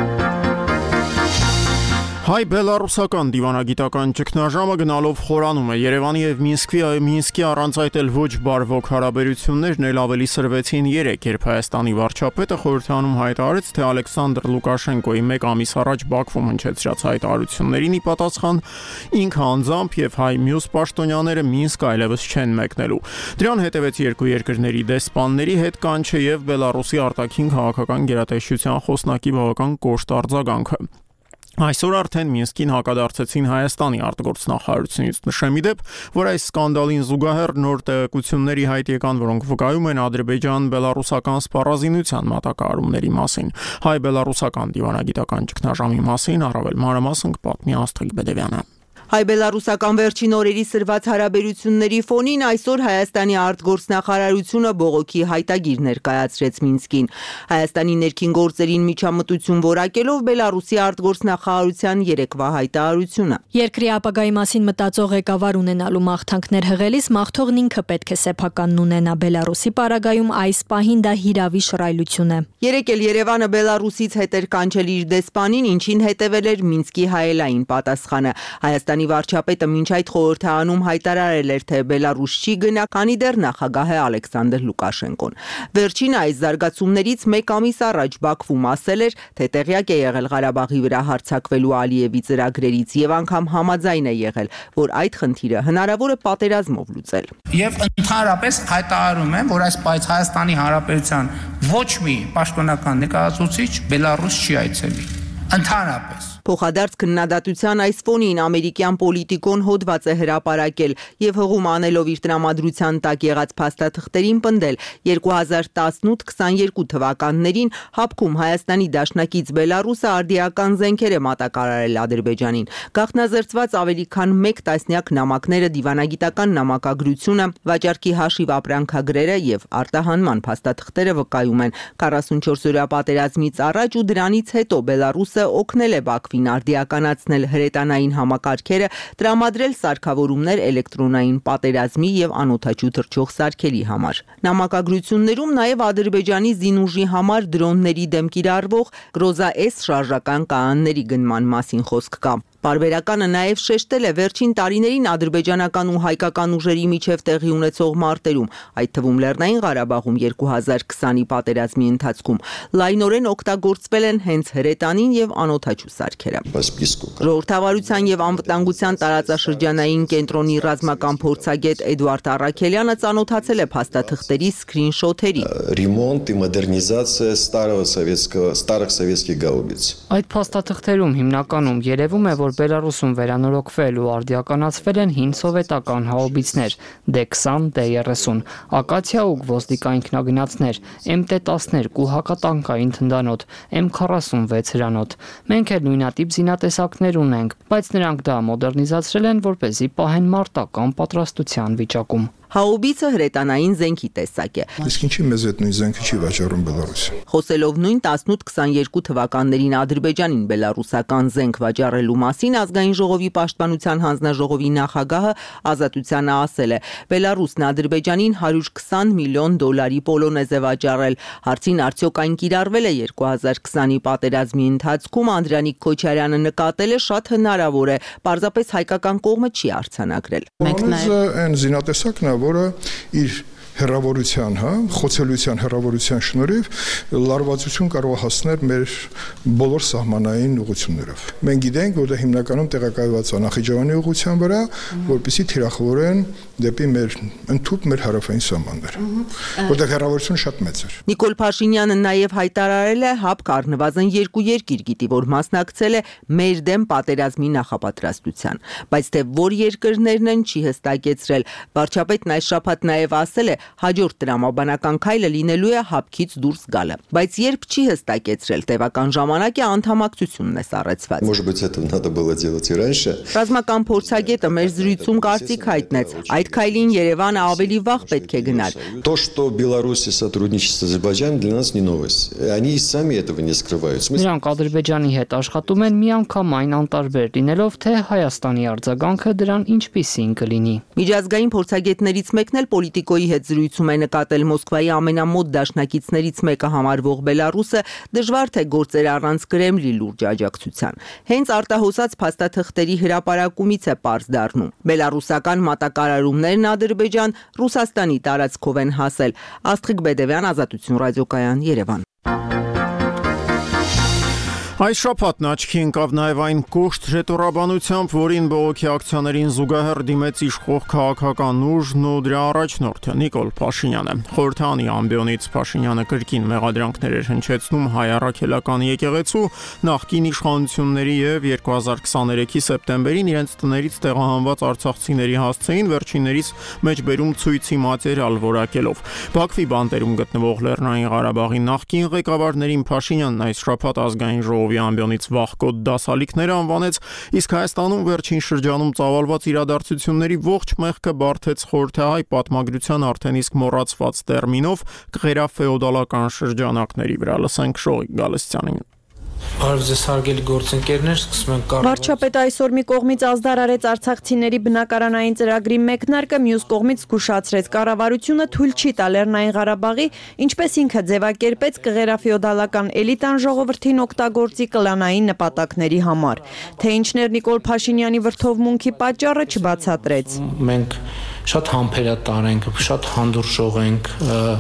Հայ-բելարուսական դիվանագիտական ճգնաժամը գնալով խորանում է։ Երևանի եւ Մինսկի Մինսկի առանց այդ էլ ոչ բարվոք հարաբերություններն էլ ավելի սրվեցին երեք, երբ Հայաստանի վարչապետը խորհրդանում հայտարարեց, թե Ալեքսանդր Լուկաշենկոյի մեկ ամիս առաջ Բաքվում հնչեցրած հայտարարություններին ի պատասխան ինքը անձամբ եւ հայ մյուս պաշտոնյաները Մինսկ այլևս չեն մեկնելու։ Դրան հետևեց երկու երկրների դեսպանների հետ կանչը եւ Բելարուսի արտաքին քաղաքական գերատեսչության խոսնակի բավական կոշտ արձագանքը։ Այսօր արդեն Մինսկին հակադարձեցին Հայաստանի արտգործնախարարությունից։ Նշեմ իդեպ, որ այս սկանդալին զուգահեռ նոր տեղեկությունների հայտ եկան, որոնք վկայում են Ադրբեջան-բելարուսական սպառազինության մատակարարումների մասին։ Հայ-բելարուսական դիվանագիտական ճգնաժամի մասին առավել մանրամասն կպատմի Աստղիկ Բեդևյանը։ Հայ-բելարուսական վերջին օրերի սրված հարաբերությունների ֆոնին այսօր Հայաստանի արտգործնախարարությունը բողոքի հայտագիր ներկայացրեց Մինսկին։ Հայաստանի ներքին գործերին միջամտություն որակելով Բելարուսի արտգործնախարարության երեկվա հայտարարությունը։ Երկրի ապագայի մասին մտածող ղեկավար ունենալու մաղթանքներ հղելիս մաղթողն ինքը պետք է սեփականն ունենա։ Բելարուսի պարագայում այս պահին դա հիրավի շռայլություն է։ Երեկ էլ Երևանը Բելարուսից հետ էր կանչել իր դեսպանին, ինչին հետևել էր Մինսկի հայելային պատասխանը։ Հայաստանի Հայաստանի վարչապետը մինչ այդ խորհրդարանում հայտարարել էր, թե Բելարուս չի գնա, քանի դեռ նախագահ է Ալեքսանդր Լուկաշենկոն։ Վերջին այս զարգացումներից մեկ ամիս առաջ Բաքվում ասել էր, թե տեղյակ է եղել Ղարաբաղի վրա հարձակվելու Ալիևի ծրագրերից եւ անգամ համաձայն է եղել, որ այդ խնդիրը հնարավոր է պատերազմով լուծել։ Եվ ընդհանրապես հայտարարում եմ, որ այս բայց Հայաստանի Հանրապետության ոչ մի պաշտոնական ներկայացուցիչ Բելարուս չի այցելի։ Ընդհանրապես Փոխադարձ քննադատության այս ֆոնին ամերիկյան պոլիտիկոն հոդված է հրապարակել եւ հողում անելով իր տրամադրության տակ եղած փաստաթղթերին պնդել երկու հազար տասնութ քսաներկու թվականներին հապկում Հայաստանի դաշնակից Բելարուսը արդիական զենքեր է մատակարարել Ադրբեջանին։ Գաղտնազերծված ավելի քան մեկ տասնյակ նամակները, դիվանագիտական նամակագրությունը, վաճառքի հաշիվ ապրանքագրերը եւ արտահանման փաստաթղթերը վկայում են քառասունչորս օրյա պատերազմից առաջ ու դրանից հետո Բելարուսը օգնել է Բաքվին արդիականացնել հրետանային համակարգերը, տրամադրել սարքավորումներ էլեկտրոնային պատերազմի եւ անօդաչու թռչող սարքերի համար։ Նամակագրություններում նաեւ Ադրբեջանի զինուժի համար դրոնների դեմ կիրառվող Գրոզա S շարժական կայանների գնման մասին խոսք կա։ Պարբերականը նաև շեշտել է վերջին տարիներին ադրբեջանական ու հայկական ուժերի միջև տեղի ունեցող մարտերում, այդ թվում Լեռնային Ղարաբաղում երկու հազար քսանի պատերազմի ընթացքում լայնորեն օգտագործվել են հենց հրետանին եւ անօդաչու սարքերը։ Ժողովրդավարության եւ անվտանգության տարածաշրջանային կենտրոնի ռազմական փորձագետ Էդուարդ Առաքելյանը ծանոթացել է փաստաթղթերի սկրինշոթերի։ Ремонт и модернизация старого советского старых советских гаубиц։ Այդ փաստաթղթերում հիմնականում երևում է, որ Բելարուսում վերանորոգվել ու արդիականացվել են հին սովետական հաուբիցներ դե քսան, դե երեսուն, ակացիա ու գվոզդիկա ինքնագնացներ, էմ տե տասներկու հակատանկային թնդանոթ, էմ քառասունվեց հրանոթ։ Մենք էլ նույնատիպ զինատեսակներ ունենք, բայց նրանք դա մոդեռնիզացրել են, որպեսզի պահեն մարտական պատրաստության վիճակում։ Հաուբիցը հրետանային զենքի տեսակ է։ Իսկ ինչի մեզ այդ նույն զենքը չի վաճառում Բելարուսը։ Խոսելով նույն տասնութ քսաներկու թվականներին Ադրբեջանին բելարուսական զենք վաճառելու մասին ազգային ժողովի պաշտպանության հանձնաժողովի նախագահը Ազատությանը ասել է. Բելարուսն Ադրբեջանին հարյուր քսան միլիոն դոլարի պոլոնեզ է վաճառել։ Հարցին արդյոք այն կիրառվել է երկու հազար քսանի պատերազմի ընթացքում Անդրանիկ Քոչարյանը նկատել է շատ հնարավոր է, պարզապես հայկական կողմը չի արձանագրել։ Պոլոնեզը այն զինատեսակն է, որը իր հեռավորության, հա, խոցելիության հեռավորության շնորհիվ լարվածություն կարող է հասնել մեր բոլոր սահմանային ուղություններով։ Մենք գիտենք, որ դա հիմնականում տեղակայված է Նախիջևանի ուղղության վրա, որպեսզի թիրախավորեն դեպի մեր ընդհուպ մեր հարավային սահմանները, որտեղ հեռավորությունը շատ մեծ էր։ Նիկոլ Փաշինյանը նաև հայտարարել է, ՀԱՊԿ առնվազն երկու երկիր գիտի, որ մասնակցել է մեր դեմ պատերազմի նախապատրաստության, բայց թե որ երկրներն են չի հստակեցրել։ Վարչապետն այս շաբաթ նաև ասել է, հաջորդ տրամաբանական քայլը լինելու է ՀԱՊԿ-ից դուրս գալը, բայց երբ չի հստակեցրել, տևական ժամանակ է անդամակցությունն է սառեցված։ Может быть, это надо было делать и раньше։ Ռազմական փորձագետը մեր զրույցում կարծիք հայտնեց, այդ քայլին Երևանը ավելի վաղ պետք է գնար։ То, что Беларусь сотрудничает с Азербайджаном, для нас не новость. Они и сами этого не скрывают։ Նրանք Ադրբեջանի հետ աշխատում են միանգամայն անտարբեր լինելով, թե Հայաստանի արձագանքը դրան ինչպիսին կլինի։ Միջազգային փորձագետներից մեկն էլ Պոլիտիկոյի հետ զրույցում է նկատել Մոսկվայի ամենամոտ դաշնակիցներից մեկը համարվող Բելարուսը դժվար թե գործեր առանց Կրեմլի լուրջ աջակցության։ Հենց արտահոսած փաստաթղթերի հրապարակումից է պարզ դառնում։ Բելարուսական մատակարարումներն Ադրբեջան, Ռուսաստանի տարածքով են հասել։ Աստղիկ Բեդևյան, Ազատություն ռադիոկայան, Երևան։ Այս շաբաթն աչքի ընկավ նաև այն կոշտ ժետորաբանությամբ, որին բողոքի ակցիաներին զուգահեռ դիմեց իշխող քաղաքական ուժն ու դրա առաջնորդը Նիկոլ Փաշինյանը։ Խորհրդանի ամբիոնից Փաշինյանը կրկին մեղադրանքներ էր հնչեցնում հայ առաքելական եկեղեցու նախկին իշխանությունների եւ երկու հազար քսաներեքի սեպտեմբերին իրենց տներից տեղահանված արցախցիների հասցեին վերջիններիս մեջբերում ցույցի մատերիալ որակելով։ Բաքվի բանտերում գտնվող Լեռնային Ղարաբաղի նախկին ղեկավարներին Փաշինյանն այս շաբաթ ազգային ժողովի ամբիոնից վախկոտ դասալիքներ անվանեց, իսկ Հայաստանում վերջին շրջանում ծավալված իրադարձությունների ողջ մեղքը բարթեց խորհրդահայ պատմագրության արդեն իսկ մոռացված տերմինով կղերաֆեոդալական շրջանակների վրա։ Լսենք Շողիկ Գալստյանին։ Բարև ձեզ հարգելի գործընկերներ, սկսում ենք կառավարության։ Վարչապետը այսօր մի կողմից ազդար արեց արցախցիների բնակարանային ծրագրի մեկնարկը, մյուս կողմից զգուշացրեց կառավարությունը թույլ չի տա Լեռնային Ղարաբաղի, ինչպես ինքը ձևակերպեց կղերաֆեոդալական էլիտան ժողովրդին օգտագործի կլանային նպատակների համար։ Թե ինչներ Նիկոլ Փաշինյանի վրդովմունքի պատճառը չբացատրեց։ Մենք շատ համբերատար ենք, շատ հանդուրժող ենք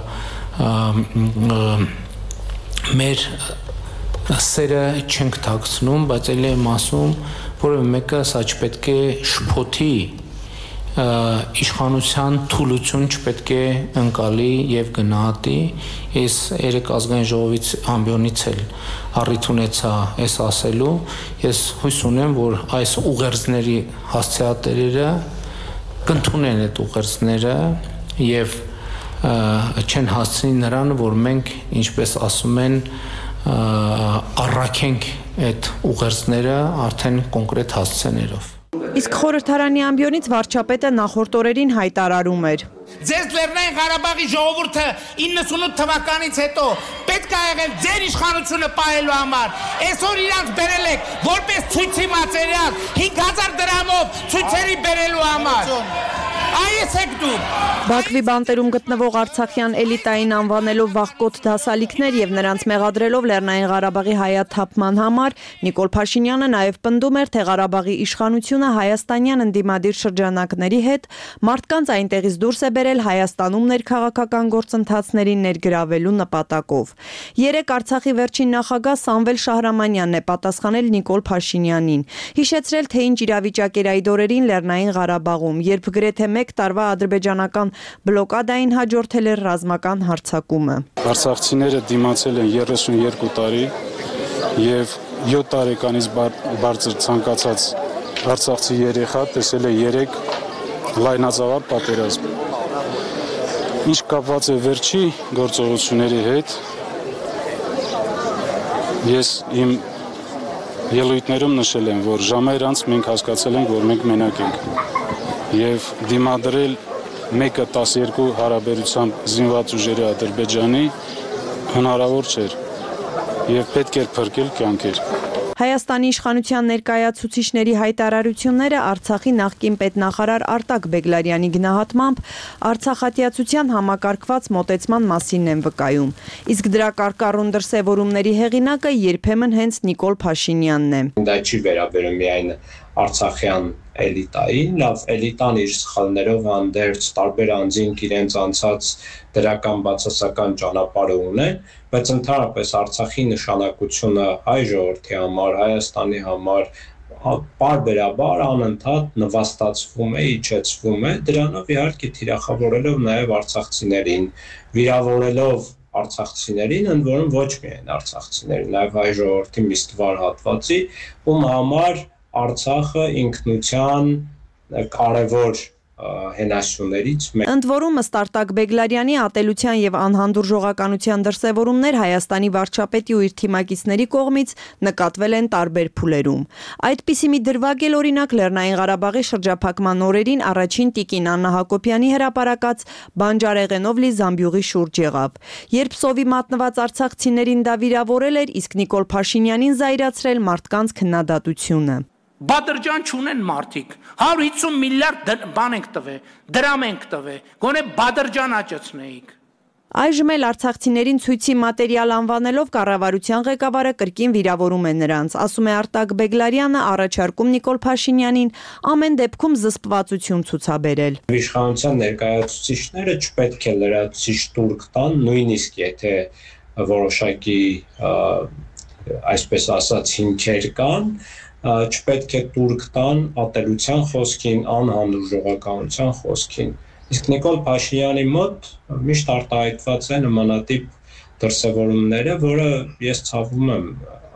մեր սերը չենք թաքցնում, բայց էլ եմ ասում, որևէ մեկը սա չպետք է շփոթի իշխանության թուլություն չպետք է ընկալի եւ գնահատի։ Ես երեք ազգային ժողովից ամբիոնից էլ առիթ ունեցա այս ասելու։ Ես հույս ունեմ, որ այս ուղերձների հասցեատերերը կընդունեն այդ ուղերձները եւ չեն հասցնի նրան, որ մենք, ինչպես ասում են, առաքենք այդ ուղերձները արդեն կոնկրետ հասցեներով։ Իսկ խորհրդարանի ամբիոնից վարչապետը նախորդ օրերին հայտարարում էր. Ձեզ Լեռնային Ղարաբաղի ժողովուրդը իննսունութ թվականից հետո պետք է եղել ձեր իշխանությունը պահելու համար։ Այսօր իրանց բերել եք որպես ցույցի մատերիալ հինգ հազար դրամով ցույցերի բերելու համար։ Այս եք դուք։ Բաքվի բանտերում գտնվող արցախյան էլիտային անվանելով վախկոտ դասալիքներ եւ նրանց մեղադրելով Լեռնային Ղարաբաղի հայաթափման համար, Նիկոլ Փաշինյանը նաեւ պնդում էր, թե Ղարաբաղի իշխանությունը հայաստանյան ընդդիմադիր շրջանակների հետ մարդկանց այնտեղից դուրս է բերել Հայաստանում ներքաղաքական գործընթացներին ներգրավելու նպատակով։ Երեք Արցախի վերջին նախագահ Սամվել Շահրամանյանն է պատասխանել Նիկոլ Փաշինյանին, հիշեցրել, թե ինչ իրավիճակ էր այդ օրերին Լեռնային Ղարաբաղում, երբ գրեթե մեկ տարվա ադրբեջանական բլոկադային հաջորդել էր ռազմական հարձակումը։ Արցախցիները դիմացել են երեսունյոթ տարի եւ յոթ տարեկանից բարձր ցանկացած արցախցի երեխա տեսել է երեք լայնածավալ պատերազմ։ Ինչ կապված է վերջի գործողությունների հետ, ես իմ ելույթներում նշել եմ, որ ժամեր անց մենք հասկացել ենք, որ մենք մենակ ենք եւ դիմադրել մեկը տասներկու հարաբերությամբ զինված ուժերի Ադրբեջանի հնարավոր չէր եւ պետք էր փրկել կյանքեր։ Հայաստանի իշխանության ներկայացուցիչների հայտարարությունները Արցախի նախկին պետնախարար Արտակ Բեգլարյանի գնահատմամբ արցախատյացության համակարգված մոտեցման մասին են վկայում։ Իսկ դրա կարկառուն դրսևորումների հեղինակը երբեմն հենց Նիկոլ Փաշինյանն է։ Դա չի վերաբերում միայն արցախյան էլիտային, լավ էլիտան իր սխալներով հանդերձ տարբեր անձինք իրենց անցած դրական բացասական ճանապարհը ունեն, բայց ընդհանրապես Արցախի նշանակությունը հայ ժողովրդի համար, Հայաստանի համար պարբերաբար անընդհատ նվաստացվում է, իջեցվում է, դրանով իհարկե թիրախավորելով նաև արցախցիներին, վիրավորելով արցախցիներին, ընդ որում ոչ միայն արցախցիներին, նաև հայ ժողովրդի մի ստվար հատվածի, ում համար Արցախը ինքնության կարևոր հենասյուներից մեկն է։ Ընդ որում ըստ Արտակ Բեգլարյանի ատելության եւ անհանդուրժողականության դրսևորումներ Հայաստանի վարչապետի ու իր թիմակիցների կողմից նկատվել են տարբեր փուլերում։ Այդպիսի մի դրվագ էլ օրինակ Լեռնային Ղարաբաղի շրջափակման օրերին առաջին տիկին Աննա Հակոբյանի հրապարակած բանջարեղենով լի զամբյուղի շուրջ եղավ, երբ սովի մատնված արցախցիներին դա վիրավորել էր, իսկ Նիկոլ Փաշինյանին զայրացրել մարդկանց քննադատությունը։ Բادرջան չունեն մարդիկ, հարյուր հիսուն միլիարդ բան ենք տվել, դրամ ենք տվել, գոնե Բادرջան աճեցնեիք։ Այժմ էլ արցախցիներին ցույցի մատերիալ անվանելով կառավարության ղեկավարը կրկին վիրավորում է նրանց, ասում է Արտակ Բեգլարյանը, առաջարկում Նիկոլ Փաշինյանին ամեն դեպքում զսպվածություն ցուցաբերել։ Իշխանության ներկայացուցիչները չպետք է լրացուցիչ տուրք տան, նույնիսկ եթե որոշակի այսպես ասած հիմքեր կան, չպետք է տուրք տան ատելության խոսքին, անհանդուրժողականության խոսքին։ Իսկ Նիկոլ Փաշինյանի մոտ միշտ արտահայտված է նմանատիպ դրսևորումները, որը ես ցավում եմ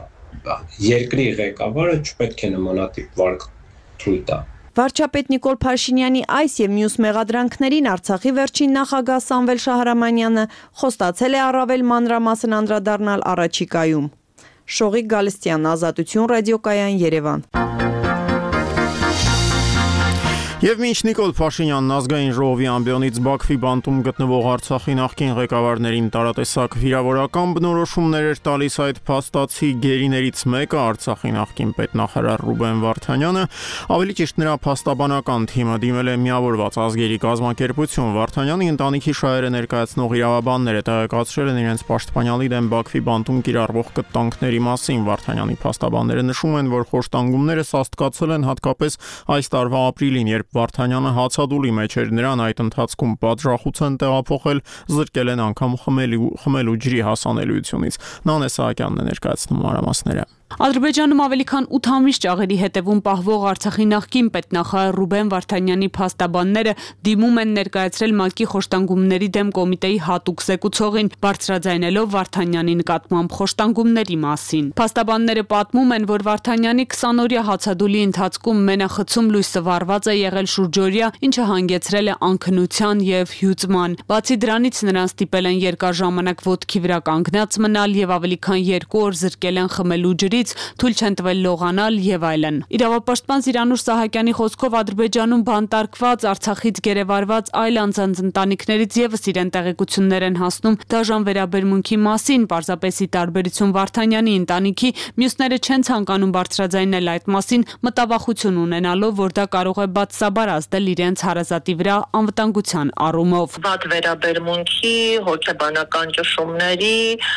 երկրի ղեկավարը չպետք է նմանատիպ վարք թույլ տա։ Վարչապետ Նիկոլ Փաշինյանի այս եւ մյուս մեղադրանքներին Արցախի վերջին նախագահ Սամվել Շահրամանյանը խոստացել է առավել մանրամասն անդրադառնալ առաջիկայում։ Շողիկ Գալստյան, Ազատություն ռադիոկայան, Երևան։ Եվ մինչ Նիկոլ Փաշինյանն ազգային ժողովի ամբիոնից Բաքվի բանտում գտնվող Արցախի նախկին ղեկավարներին տարատեսակ վիրավորական բնորոշումներ էր տալիս այդ փաստացի գերիներից մեկը Արցախի նախկին պետնախարար Ռուբեն Վարդանյանը, ավելի ճիշտ նրա փաստաբանական թիմը դիմել է միավորված ազգերի կազմակերպություն։ Վարդանյանի ընտանիքի շահերը ներկայացնող իրավաբանները տեղեկացրել են իրենց պաշտպանյալի դեմ Բաքվի բանտում կիրառվող կտանքների մասին։ Վարդանյանի փաստաբանները նշում են, որ խոշտանգումները սաստկացել են հատկապես այս տարվա ապրիլին, երբ Վարդանյանը հացադուլի մեջ էր, նրան այդ ընթացքում պատժախուց են տեղափոխել, զրկել են անգամ խմելու, խմելու ջրի հասանելիությունից։ Նանե Սահակյանն է ներկայացնում մանրամասները։ Ադրբեջանում ավելի քան ութ ամիս ճաղերի հետևում պահվող Արցախի նախկին պետնախարար Ռուբեն Վարդանյանի փաստաբանները դիմում են ներկայացրել ՄԱԿ-ի խոշտանգումների դեմ կոմիտեի հատուկ զեկուցողին, բարձրաձայնելով Վարդանյանի նկատմամբ խոշտանգումների մասին։ Փաստաբանները պատմում են, որ Վարդանյանի քսանօրյա հացադուլի ընթացքում մենախցում լույսը վառված է եղել շուրջօրյա, ինչը հանգեցրել է անքնության եւ հյուծման։ Բացի դրանից նրան ստիպել են երկար ժամանակ ոտքի վրա կանգնած մնալ եւ ավելի քան երկու օր զրկել են խմելու ջրի, թույլ չեն տվել լողանալ եւ այլն։ Իրավապաշտպան Զիրանուշ Սահակյանի խոսքով Ադրբեջանում բանտարկված, Արցախից գերեվարված այլ անձանց ընտանիքներից եւս իրեն տեղեկություններ են հասնում դաժան վերաբերմունքի մասին, պարզապես ի տարբերություն Վարդանյանի ընտանիքի, մյուսները չեն ցանկանում բարձրաձայնել այդ մասին, մտավախություն ունենալով, որ դա կարող է բացասաբար ազդել իրենց հարազատի վրա անվտանգության առումով։ Վատ վերաբերմունքի, հոգեբանական ճնշումների,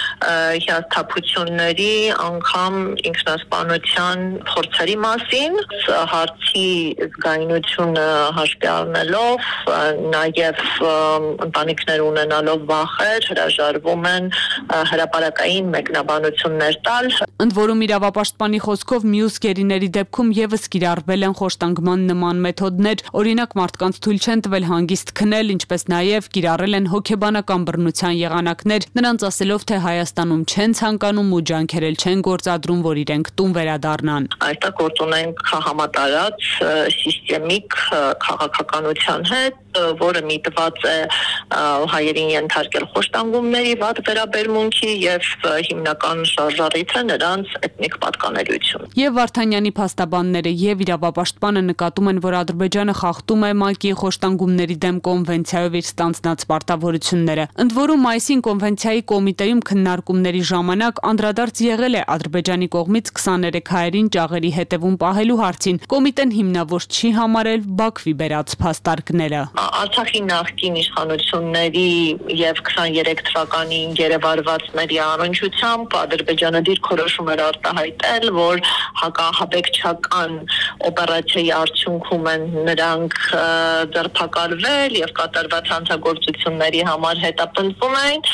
հիասթափությունների, անգամ ինքնասպանության փորձերի մասին, հարցի զգայունությունը հաշվի առնելով, նաև ընտանիքներ ունենալով վախեր, հրաժարվում են հրապարակային մեկնաբանություններ տալ։ Ընդ որում իրավապաշտպանի խոսքով մյուս գերիների դեպքում եւս կիրառվել են խոշտանգման նման մեթոդներ, օրինակ մարդկանց թույլ չեն տվել հանգիստ քնել, ինչպես նաև կիրառել են հոգեբանական բռնության եղանակներ, նրանց ասելով, թե Հայաստանում չեն ցանկանում ու ջանքերել չեն գործադրում, որ իրենք տուն վերադառնան։ Այստեղ գործ ունենք համատարած սիստեմիկ քաղաքականության հետ, որը միտված է հայերին ենթարկել խոշտանգումների, վատ վերաբերմունքի եւ հիմնական շարժառիթը նրանց էթնիկ պատկանելիություն։ Եվ Վարդանյանի փաստաբանները եւ իրավապաշտպանը նկատում են, որ Ադրբեջանը խախտում է ՄԱԿ-ի խոշտանգումների դեմ կոնվենցիայով իր ստանձնած պարտավորությունները։ Ընդ որում մայիսին կոնվենցիայի կոմիտեում քննարկումների ժամանակ անդրադարձ եղել է Ադրբեջանի կողմից քսաներեք հայերին ճաղերի հետևում պահելու հարցին։ Կոմիտեն հիմնավոր չի համարել Բաքվի բերած փաստարկները։ Արցախի նախկին իշխանությունների եւ քսաներեք թվականին գերեվարվածների առնչությամբ Ադրբեջանը դիրքորոշում էր արտահայտել, որ հակահաբեկչական օպերացիայի արդյունքում են նրանք ձերբակալվել եւ կատարված հանցագործությունների համար հետապնդվում են։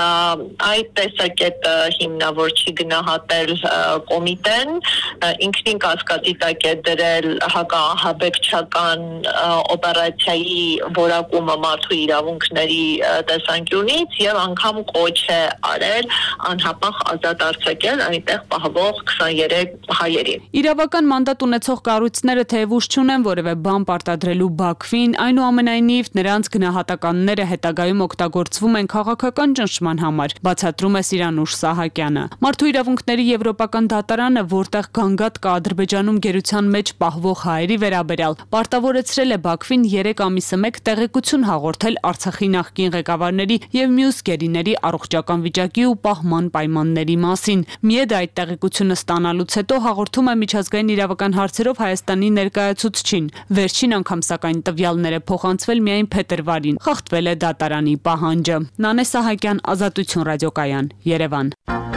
Այդ տեսակետը հիմնավոր չի գնահատել կոմիտեն, ինքնին կասկածի տակ է դրել հակահաբեկչական օպերացիայի որակումը մարդու իրավունքների տեսանկյունից եւ անգամ կոչ է արել անհապաղ ազատ արձակել այնտեղ պահվող քսաներեք հայերին։ Իրավական մանդատ ունեցող կառույցները թեև ուժ չունեն որևէ բան պարտադրելու Բաքվին, այնուամենայնիվ նրանց գնահատականները հետագայում օգտագործվում են քաղաքական ճնշման համար, բացատրում է Սիրանուշ Սահակյանը։ Մարդու իրավունքների եվրոպական դատարանը, որտեղ գանգատ կա Ադրբեջանում գերության մեջ պահվող հայերի վերաբերյալ, պարտավորեցրել է Բաքվին երեք ամիսը մեկ տեղեկություն հաղորդել Արցախի նախկին ղեկավարների եւ մյուս գերիների առողջական վիճակի ու պահման պայմանների մասին։ Միեդ այդ տեղեկությունը ստանալուց հետո հաղորդում է միջազգային իրավական հարցերով Հայաստանի ներկայացուցչին։ Վերջին անգամ սակայն տվյալները փոխանցվել միայն փետրվարին։ Խախտվել է դատարանի պահանջը։ Նանե Սահակյան, Ազատություն ռադիոկայան, Երևան։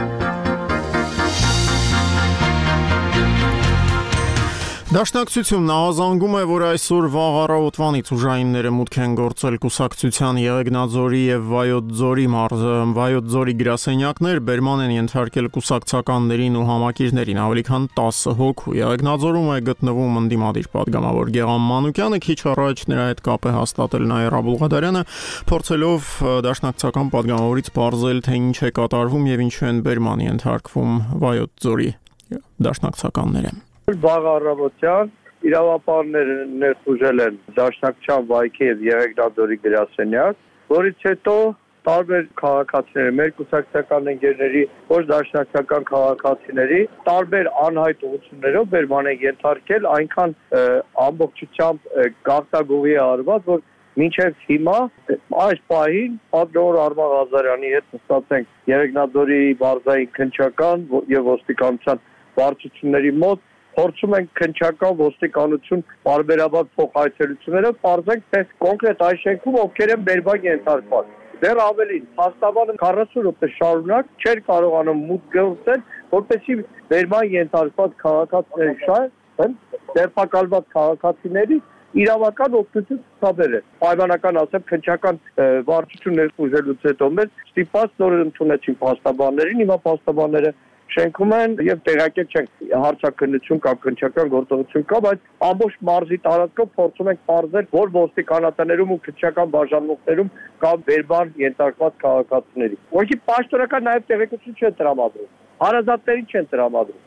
Դաշնակցությունն ահազանգում է, որ այսօր վաղ առավոտվանից ուժայինները մուտք են գործել կուսակցության Եղեգնաձորի եւ Վայոց ձորի մարզը։ Վայոց ձորի գրասենյակներ բերման են ենթարկել կուսակցականներին ու համակիրներին, ավելի քան տասը հոգու։ Եղեգնաձորում է գտնվում ընդդիմադիր падգամավոր Գեղամ Մանուկյանը, քիչ առաջ նրա հետ կապ է հաստատել Նաիրա Բուլղադարյանը, փորձելով դաշնակցական падգամավորից բարձել, թե ինչ է կատարվում եւ ինչու են բերման ենթարկվում Վայոց ձորի դաշնակցականները։ Վաղ առավոտյան իրավապահները ներխուժել են Դաշնակցության Վայքի եւ Եղեգնաձորի գրասենյակ, որից հետո տարբեր քաղաքացիների, մեր կուսակցական ընկերների, ոչ դաշնակցական քաղաքացիների տարբեր անհայտ ուղղություններով բերման են ենթարկել, այնքան ամբողջությամբ գաղտագովի է արված, որ մինչև հիմա այս պահին պատգամավոր Արման Ղազարյանի հետ նստած ենք Երեգնադորի մարզային քննչական եւ ոստիկանության վարչությունների մոտ, փորձում ենք քննչական ոստիկանություն բարբերաբար փոխայցելությունները բարձենք թե կոնկրետ այս շենքում ովքեր են բերբակ ենթարկված։ Դեռ ավելին, փաստաբանը քառասուն րոպե շարունակ չէր կարողանում մուտք գործել, որպեսզի բերման ենթարկված քաղաքացիների շահ դերպակալված քաղաքացիների իրավական օգնություն ցուցաբերել։ Պայմանական ասեմ, քննչական վարչություն ներխուժելուց հետո մեր ստիպված նոր ընդունեցին փաստաբաններին, հիմա փաստաբանները շենքում են եւ տեղակայել չենք հարցաքննություն կամ քննչական գործողություն կա, բայց ամբողջ մարզի տարածքով փորձում ենք բարձր, որ ոստիկանատներում ու քննչական բաժանմունքներում կամ վերբան ենթարկված քաղաքացիների։ Ոչի պաշտոնական նաեւ տեղեկություն չեն տրամադրում։ Հարազատներին չեն տրամադրում։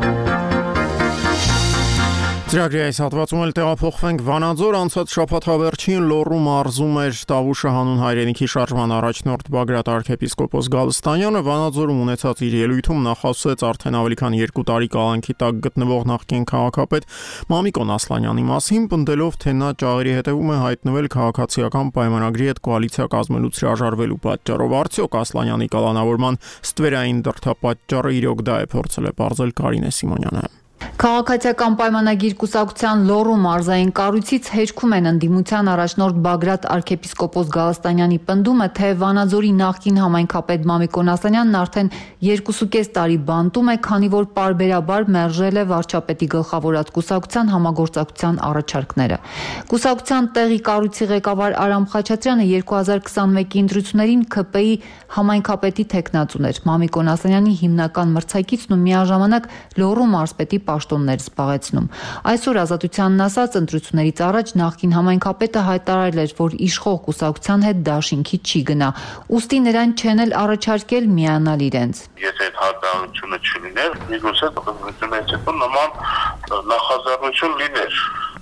Ծրագրի այս հատվածում էլ տեղափոխվենք Վանաձոր, անցած շաբաթավերջին Լոռու մարզում էր Տավուշը հանուն հայրենիքի շարժման առաջնորդ Բագրատ arczepiskopos Գալստանյանը Վանաձորում ունեցած իր ելույթում նախասուեց արդեն ավելի քան երկու տարի կալանքի տակ գտնվող նախկին քաղաքապետ Մամիկոն Ասլանյանի մասին, պնդելով, թե նա ճաղերի հետևում է հայտնվել քաղաքացիական պայմանագրի հետ կոալիցիա կազմելուց հրաժարվելու պատճառով։ Արդյոք Ասլանյանի կալանավորման ստվերային դրդապատճառը իրոք դա է, փորձել է պարզել Կարինե Սիմոնյանը։ Քաղաքացիական պայմանագիր կուսակցության Լոռու մարզային կառույցից հերքում են ընդդիմության առաջնորդ Բագրատ arczepiskopos Գալստանյանի պնդումը, թե Վանաձորի նախկին համայնքապետ Մամիկոն Ասլանյանն արդեն երկուսուկես տարի բանտում է, քանի որ պարբերաբար մերժել է վարչապետի գլխավորած կուսակցության համագործակցության առաջարկները։ Կուսակցության տեղի կառույցի ղեկավար Արամ Խաչատրյանը երկու հազար քսանմեկի ընտրություններին ՔՊ-ի համայնքապետի թեկնածուն էր։ Մամիկոն Ասլանյանի հիմնական մրցակիցն ու միաժամանակ Լոռու մարզպետի պաշտոններ զբաղեցնում։ Այսօր Ազատությանն ասած, ընտրություններից առաջ նախկին համայնքապետը հայտարարել էր, որ իշխող կուսակցության հետ դաշինքի չի գնա, ուստի նրան չեն էլ առաջարկել միանալ իրենց։ Եթե այդ հարաբերությունը չլիներ, միգուցե ընտրություններից հետո նման նախաձեռնություն լիներ։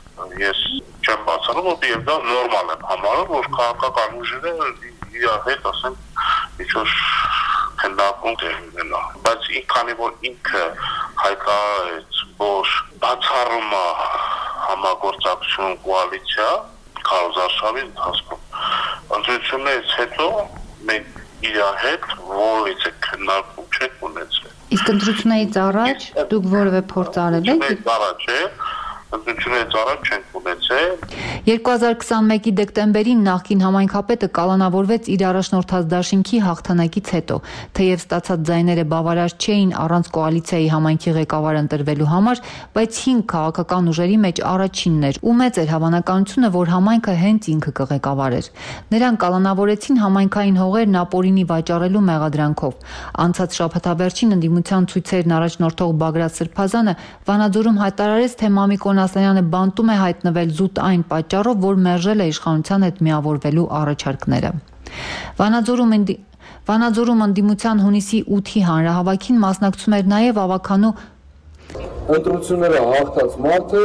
Ես չեմ բացառում, որ եւ դա նորմալ է համարում, որ քաղաքական ուժերը իրար հետ ասենք ինչ-որ քննարկում տեղնելա, բայց ինքանի որ ինքը հայտարարեց, որ բացառում է համագործակցություն կոալիցիա քարոզարշավի ընթացքում, ընտրություններից հետո մենք իրար հետ որից է քննարկում չենք ունեցել։ Իսկ ընտրություններից առաջ դուք որևէ փորձ արել եք։ Առաջ է ընտրություններից առաջ չենք ունեցել։ երկու հազար քսանմեկի դեկտեմբերին նախկին համայնքապետը կալանավորվեց իր առաջնորդած դաշինքի հաղթանակից հետո, թեև ստացած ձայները բավարար չէին առանց կոալիցիայի համայնքի ղեկավար ընտրվելու համար, բայց հինգ քաղաքական ուժերի մեջ առաջինն էր ու մեծ էր հավանականությունը, որ համայնքը հենց ինքը կղեկավարեր։ Նրան կալանավորեցին համայնքային հողերն ապօրինի վաճառելու մեղադրանքով։ Անցած շաբաթավերջին ընդդիմության ցույցերն առաջնորդող Բագրատ Սրբազանը Վանաձորում հայտարարեց, թե Մամիկոն Ասլանյանը բանտում է հայտնվել զուտ այն պատճառով, որ մերժել է իշխանության հետ միավորվելու առաջարկները։ Վանաձորում Վանաձորում ընդդիմության հունիսի ութի հանրահավաքին մասնակցում էր նաև ավականու ընտրությունները հաղթած մարդը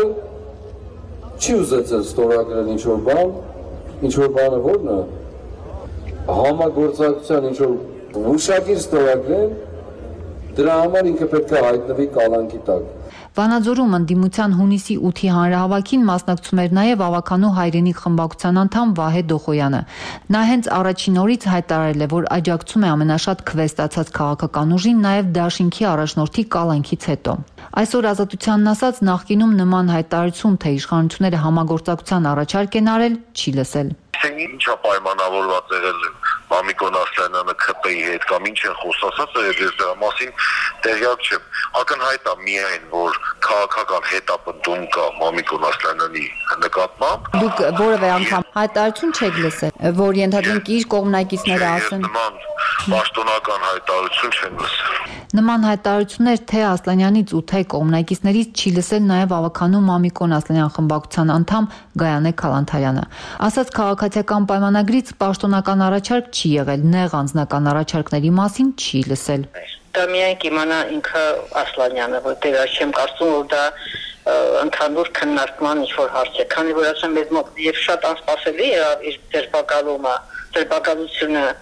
չի ուզեցել ստորագրել ինչ-որ բան, ինչ-որ բանը որն է համագործակցության ինչ-որ ուշագիր ստորագրել, դրա համար ինքը պետք է հայտնվի կալանքի տակ։ Վանաձորում ընդդիմության հունիսի ութի հանրահավաքին մասնակցում էր նաև ավականու հայրենիք խմբակցության անդամ Վահե Դոխոյանը։ Նա հենց առաջին օրից հայտարարել է, որ աջակցում է ամենաշատ քվեստ ստացած քաղաքական ուժին նաև դաշինքի առաջնորդի կալանքից հետո։ Այսօր Ազատությանն ասած, նախկինում նման հայտարարություն, թե իշխանությունները համագործակցության առաջարկ են արել, չի լսել։ Ինչա պայմանավորված եղել Մամիկոն Ասլանյանը ՔՊ-ի հետ կամ ինչ են խոսացած, ես դրա մասին տեղյակ չեմ։ Ակնհայտ է միայն, որ քաղաքական հետապնդում կա Մամիկոն Ասլանյանի նկատմամբ։ Դուք որևէ անգամ հայտարարություն չեք լսել, որ ենթադրենք իր կողմնակիցները ասեն։ Նման պաշտոնական հայտարարություն չեն լսել։ Նման հայտարարություններ թե Ասլանյանից ու թե կողմնակիցներից չի լսել նաև ավականու Մամիկոն Ասլանյան խմբակցության անդամ Գայանե Քալանթարյանը։ Ասած քաղաքացիական պայմանագրից պաշտոնական առաջարկ չի եղել, նեղ անձնական առաջարկների մասին չի լսել։ Դա միայն կիմանա ինքը Ասլանյանը, որտեղ ես չեմ կարծում, որ դա ընդհանուր քննարկման ինչ-որ հարց է, քանի որ ասեմ մեզ մոտ եւ շատ անսպասելի է իր ձերբակալումը, ձերբակալությունը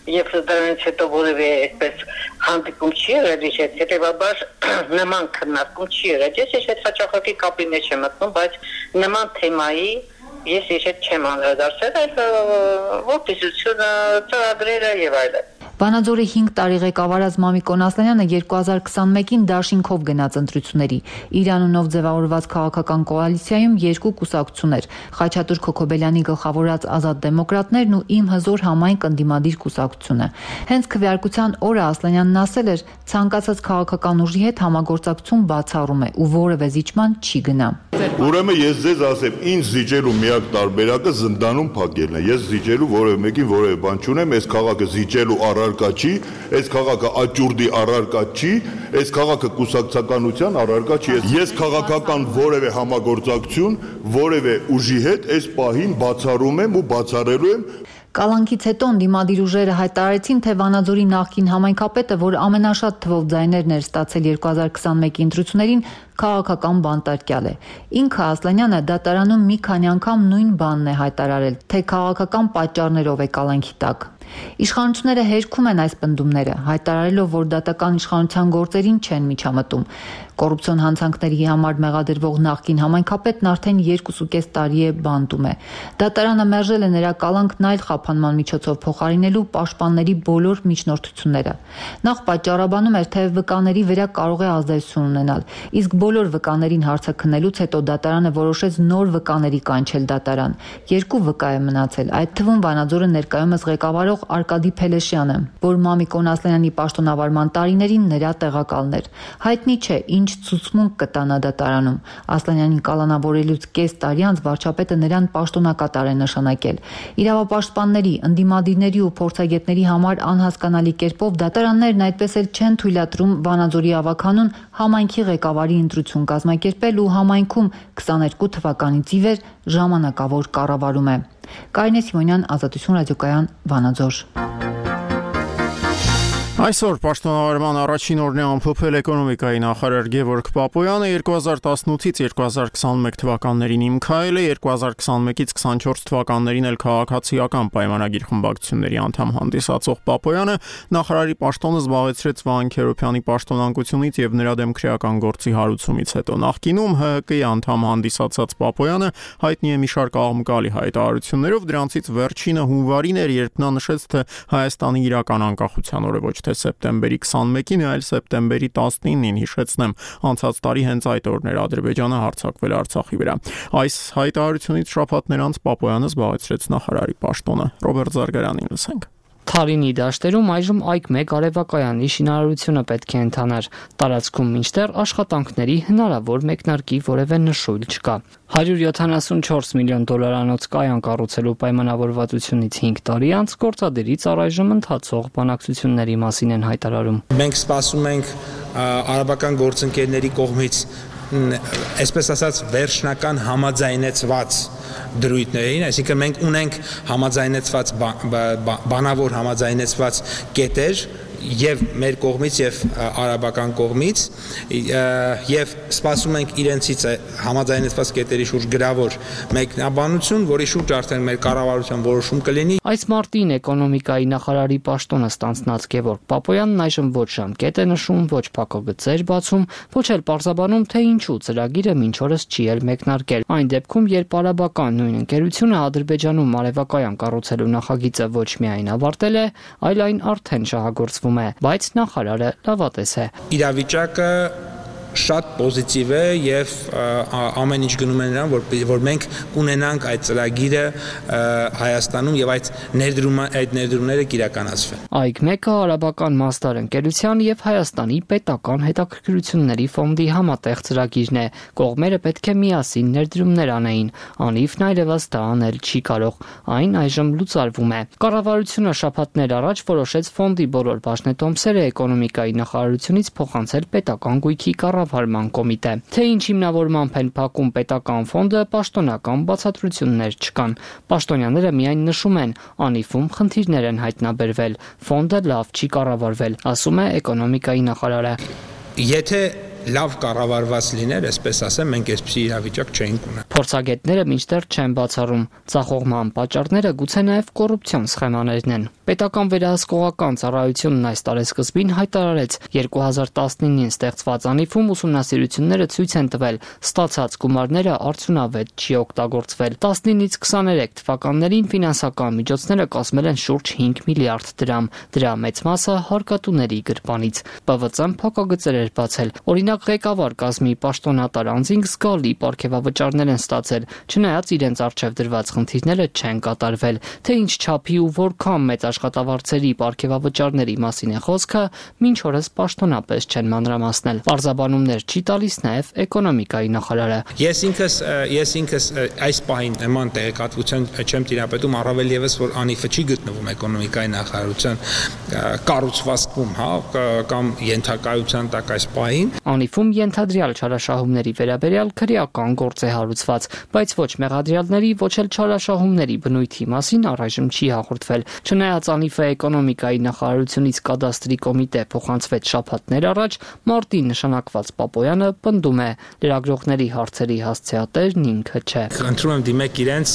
եւ դրանից հետո որևէ այդպես հանդիպում չի եղել իր հետ, հետեւաբար նման քննարկում չի եղել։ Ես իր հետ հաճախակի կապի մեջ եմ մտնում, բայց նման թեմայի ես իր հետ չեմ անդրադարձել, այլ որպեսությունը, ծրագրերը եւ այլն։ Վանաձորի հինգ տարի ղեկավարած Մամիկոն Ասլանյանը երկու հազար քսանմեկին դաշինքով գնաց ընտրությունների։ Իր անունով ձևավորված քաղաքական կոալիցիայում երկու կուսակցություն էր՝ Խաչատուր Քոքոբելյանի գլխավորած Ազատ դեմոկրատներն ու Իմ հզոր համայնք ընդդիմադիր կուսակցությունը։ Հենց քվեարկության օրը Ասլանյանն ասել էր՝ ցանկացած քաղաքական ուժի հետ համագործակցություն բացառում է ու որևէ զիջման չի գնա։ Ուրեմն ես ձեզ ասեմ, ինձ զիջելու միակ տարբերակը զնդանում փակելն է։ Ես զիջելու որևէ մեկին որևէ բան չունեմ, այս քաղաքը զիջելու առարկա չի, այս քաղաքը աճուրդի առարկա չի, այս քաղաքը կուսակցականության առարկա չի։ Ես քաղաքական որևէ համագործակցություն որևէ ուժի հետ այս պահին բացառում եմ ու բացառելու եմ։ Կալանքից հետո ընդդիմադիր ուժերը հայտարարեցին, թե Վանաձորի նախկին համայնքապետը, որ ամենաշատ թվով ձայներն էր ստացել երկու հազար քսանմեկի ընտրություններին, քաղաքական բանտարկյալ է։ Ինքը Ասլանյանը դատարանում մի քանի անգամ նույն բանն է հայտարարել, թե քաղաքական պատճառներով է կալանքի տակ։ Իշխանությունները հերքում են այս պնդումները, հայտարարելով, որ դատական իշխանության գործերին չեն միջամտում։ Կոռուպցիոն հանցանքների համար մեղադրվող նախկին համայնքապետն արդեն երկուսուկես տարի է բանտում է։ Դատարանը մերժել է նրա կալանքն այլ խափանման միջոցով փոխարինելու պաշտպանների բոլոր միջնորդությունները։ Նախ պատճառաբանում էր, թե վկաների վրա կարող է ազդեցություն ունենալ, իսկ բոլոր վկաներին հարցաքննելուց հետո դատարանը որոշեց նոր վկաների կանչել դատարան։ Երկու վկա է մնացել, այդ թվում Վանաձորը ներկայումս ղեկավարող Արկադի Փելեշյանը, որ Մամիկոն Ասլանյանի պաշտոնավարման տարիներին նրա տեղակալն էր։ Հայտնի չէ, ինչ ցուցմունք կտանա դատարանում։ Ասլանյանին կալանավորելուց կես տարի անց վարչապետը նրան պաշտոնակատար է նշանակել։ Իրավապաշտպանների, ընդդիմադիրների ու փորձագետների համար անհասկանալի կերպով դատարաններն այդպես էլ չեն թույլատրում Վանաձորի ավականուն համայնքի ղեկավարի ընտրություն կազմակերպել ու համայնքում քսաներկու թվականից ի վեր ժամանակավոր կառավարում է։ Կարինե Սիմոնյան, Ազատություն ռադիոկայան, Վանաձոր։ Այսօր պաշտոնավարման առաջին օրն է ամփոփել էկոնոմիկայի նախարար Գևորգ Պապոյանը երկու հազար տասնութից երկու հազար քսանմեկ թվականներին Իմ քայլը, երկու հազար քսանմեկից քսանչորս թվականներին էլ քաղաքացիական պայմանագիր խմբակցությունների անդամ հանդիսացող Պապոյանը նախարարի պաշտոնը զբաղեցրեց Վահան Քերոբյանի պաշտոնանկությունից եւ նրա դեմ քրեական գործի հարուցումից հետո։ Նախկինում Հ Հ Կ-ի անդամ հանդիսացած Պապոյանը հայտնի է մի շարք աղմկալի հայտարարություններով, դրանցից վերջինը հունվարին էր, երբ նա նշեց, թե Հայաստանի իրական անկախության օրը ոչ թե սեպտեմբերի քսանմեկին, այլ սեպտեմբերի տասնինին, հիշեցնեմ, անցած տարի հենց այդ օրն էր Ադրբեջանը հարձակվել Արցախի վրա։ Այս հայտարարությունից շաբաթներ անց Պապոյանը զբաղեցրեց նախարարի պաշտոնը։ Ռոբերտ Զարգարյանին լսենք։ Թարինի դաշտերում այժմ այգ մեկ արևակայանի շինարարությունը պետք է ընթանար։ Տարածքում մինչդեռ աշխատանքների հնարավոր մեկնարկի որևէ նշույլ չկա։ հարյուր յոթանասունչորս միլիոն դոլարանոց կայան կառուցելու պայմանավորվածությունից հինգ տարի անց գործադիրից առայժմ ընթացող բանակցությունների մասին են հայտարարում։ Մենք սպասում ենք արաբական գործընկերների կողմից այսպես ասած վերջնական համաձայնեցված դրույթներին, այսինքն մենք ունենք համաձայնեցված բանավոր համաձայնեցված կետեր եւ մեր կողմից եւ արաբական կողմից եւ սպասում ենք իրենցից համաձայնեցված կետերի շուրջ գրավոր մեկնաբանություն, որի շուրջ արդեն մեր կառավարության որոշում կլինի։ Այս մարտին էկոնոմիկայի նախարարի պաշտոնը ստանձնած Գևորգ Պապոյանն այժմ ոչ ժամկետ է նշում, ոչ փակագծեր բացում, ոչ էլ պարզաբանում, թե ինչու ծրագիրը մինչ օրս չի էլ մեկնարկել։ Այն դեպքում, երբ արաբական նույն ընկերությունը Ադրբեջանում արևակայան կառուցելու նախագիծը ոչ միայն ավարտել է, այլ այն արդեն շահագործվում է, բայց նախարարը լավատես է։ Իրավիճակը շատ պոզիտիվ է եւ ամեն ինչ գնում է նրան, որ որ մենք կունենանք այդ ծրագիրը Հայաստանում եւ այդ ներդրումը այդ ներդրումները կիրականացվեն։ Այգ մեկը արաբական Մաստար ընկերության եւ Հայաստանի պետական հետաքրքրությունների ֆոնդի համատեղ ծրագիրն է։ Կողմերը պետք է միասին ներդրումներ անեին։ Անիվն այլևս դա անել չի կարող։ Այն այժմ լուծարվում է։ Կառավարությունը շաբաթներ առաջ որոշեց ֆոնդի բոլոր բաժնետոմսերը էկոնոմիկայի նախարարությունից փոխանցել պետական գույքի կառավարման կոմիտե։ Թե ինչ հիմնավորմամբ են փակում պետական ֆոնդը, պաշտոնական բացատրություններ չկան։ Պաշտոնյաները միայն նշում են, անիվում խնդիրներ են հայտնաբերվել, ֆոնդը լավ չի կառավարվել, ասում է էկոնոմիկայի նախարարը։ Եթե լավ կառավարված լիներ, այսպես ասեմ, մենք այսպիսի իրավիճակ չէինք ունենա։ Փորձագետները մինչդեռ չեն բացառում ծախողման պատճառները գուցե նաև կոռուպցիոն սխեմաներն են։ Պետական վերահսկողական ծառայությունն այս տարեսկզբին հայտարարեց երկու հազար տասնինին ստեղծված անիֆում ուսումնասիրությունները ցույց են տվել ստացած գումարները արդյունավետ չի օգտագործվել։ տասնինից քսաներեք թվականներին ֆինանսական միջոցները կազմել են շուրջ հինգ միլիարդ դրամ, դրա մեծ մասը հարկատուների գրպանից։ Պ V C-ն փակագծեր էր բացել։ Օրինակ ղեկավար կազմի պաշտոնատար անձինք զգալի պարգևավճարներ են ստացել, չնայած իրենց առջև դրված խնդիրները չեն կատարվել։ Թե ինչ չափի ու որքան մեծ աշխատավարձերի պարգևավճարների մասին է խոսքը, մինչ օրս պաշտոնապես չեն մանրամասնել։ Պարզաբանումներ չի տալիս նաև էկոնոմիկայի նախարարը։ Ես ինքս ես ինքս այս պահին նման տեղեկատվություն չեմ տիրապետում, առավել եւս որ անիֆը չի գտնվում էկոնոմիկայի նախարարության կառուցվածքում, հա, կամ ենթակայության տակ այս պահին։ Անիֆում ենթադրյալ չարաշահումների վերաբերյալ քրեական գործ է հարուցված, բայց ոչ մեղադրյալների, ոչ էլ չարաշահումների բնույթի մասին առայժմ չի հաղորդվել։ Չնայած անիֆը էկոնոմիկայի նախարարությունից կադաստրի կոմիտե փոխանցվեց շաբաթներ առաջ, մարտին նշանակված Պապոյանը պնդում է, լրագրողների հարցերի հասցեատերն ինքը չէ։ Խնդրում եմ դիմեք իրենց,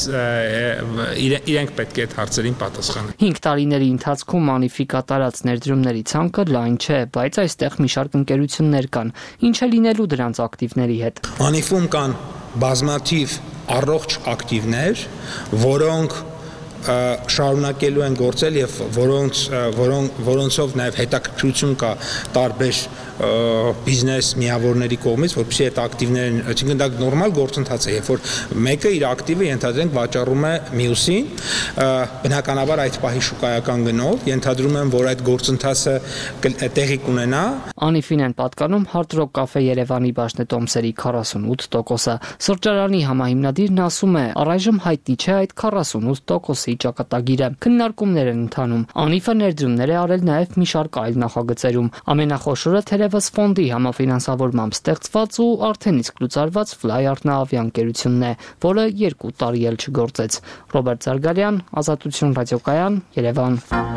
իրենք պետք է այդ հարցերին պատասխանեն։ հինգ տարիների ընթացքում անիֆի կատարած ներդրումների ցանկը լայն չէ, բայց այստեղ մի շարք ընկերություններ կան, ինչ է լինելու դրանց ակտիվների հետ։ Անիֆում կան բազմաթիվ առողջ ակտիվներ, որոնք շարունակելու են գործել եւ որոնց որոնք որոնցով նաեւ հետաքրքրություն կա տարբեր բիզնես միավորների կողմից, որովհետեւ այդ ակտիվներն, այսինքն դա նորմալ գործընթաց է, երբ որ մեկը իր ակտիվը ենթադրենք վաճառում է մյուսին, բնականաբար այդ պահի շուկայական գնով ենթադրում եմ, որ այդ գործընթացը տեղի կունենա։ Անիֆին են պատկանում Hard Rock Cafe Երևանի բաժնետոմսերի քառասունութ տոկոսը։ Սրճարանի համահիմնադիրն ասում է, առայժմ հայտնի չէ այդ քառասունութ տոկոսի ճակատագիրը։ Քննարկումներ են ընթանում։ Անիֆը ներդրումներ է արել նաև մի շարք այլ նախագծերում։ Ամենախոշորը թերևս ֆոնդի համաֆինանսավորմամբ ստեղծված ու արդեն իսկ լուծարված Fly Arnavia-ընկերությունն է, որը երկու տարի էլ չգործեց։ Ռոբերտ Զարգարյան, Ազատություն ռադիոկայան, Երևան։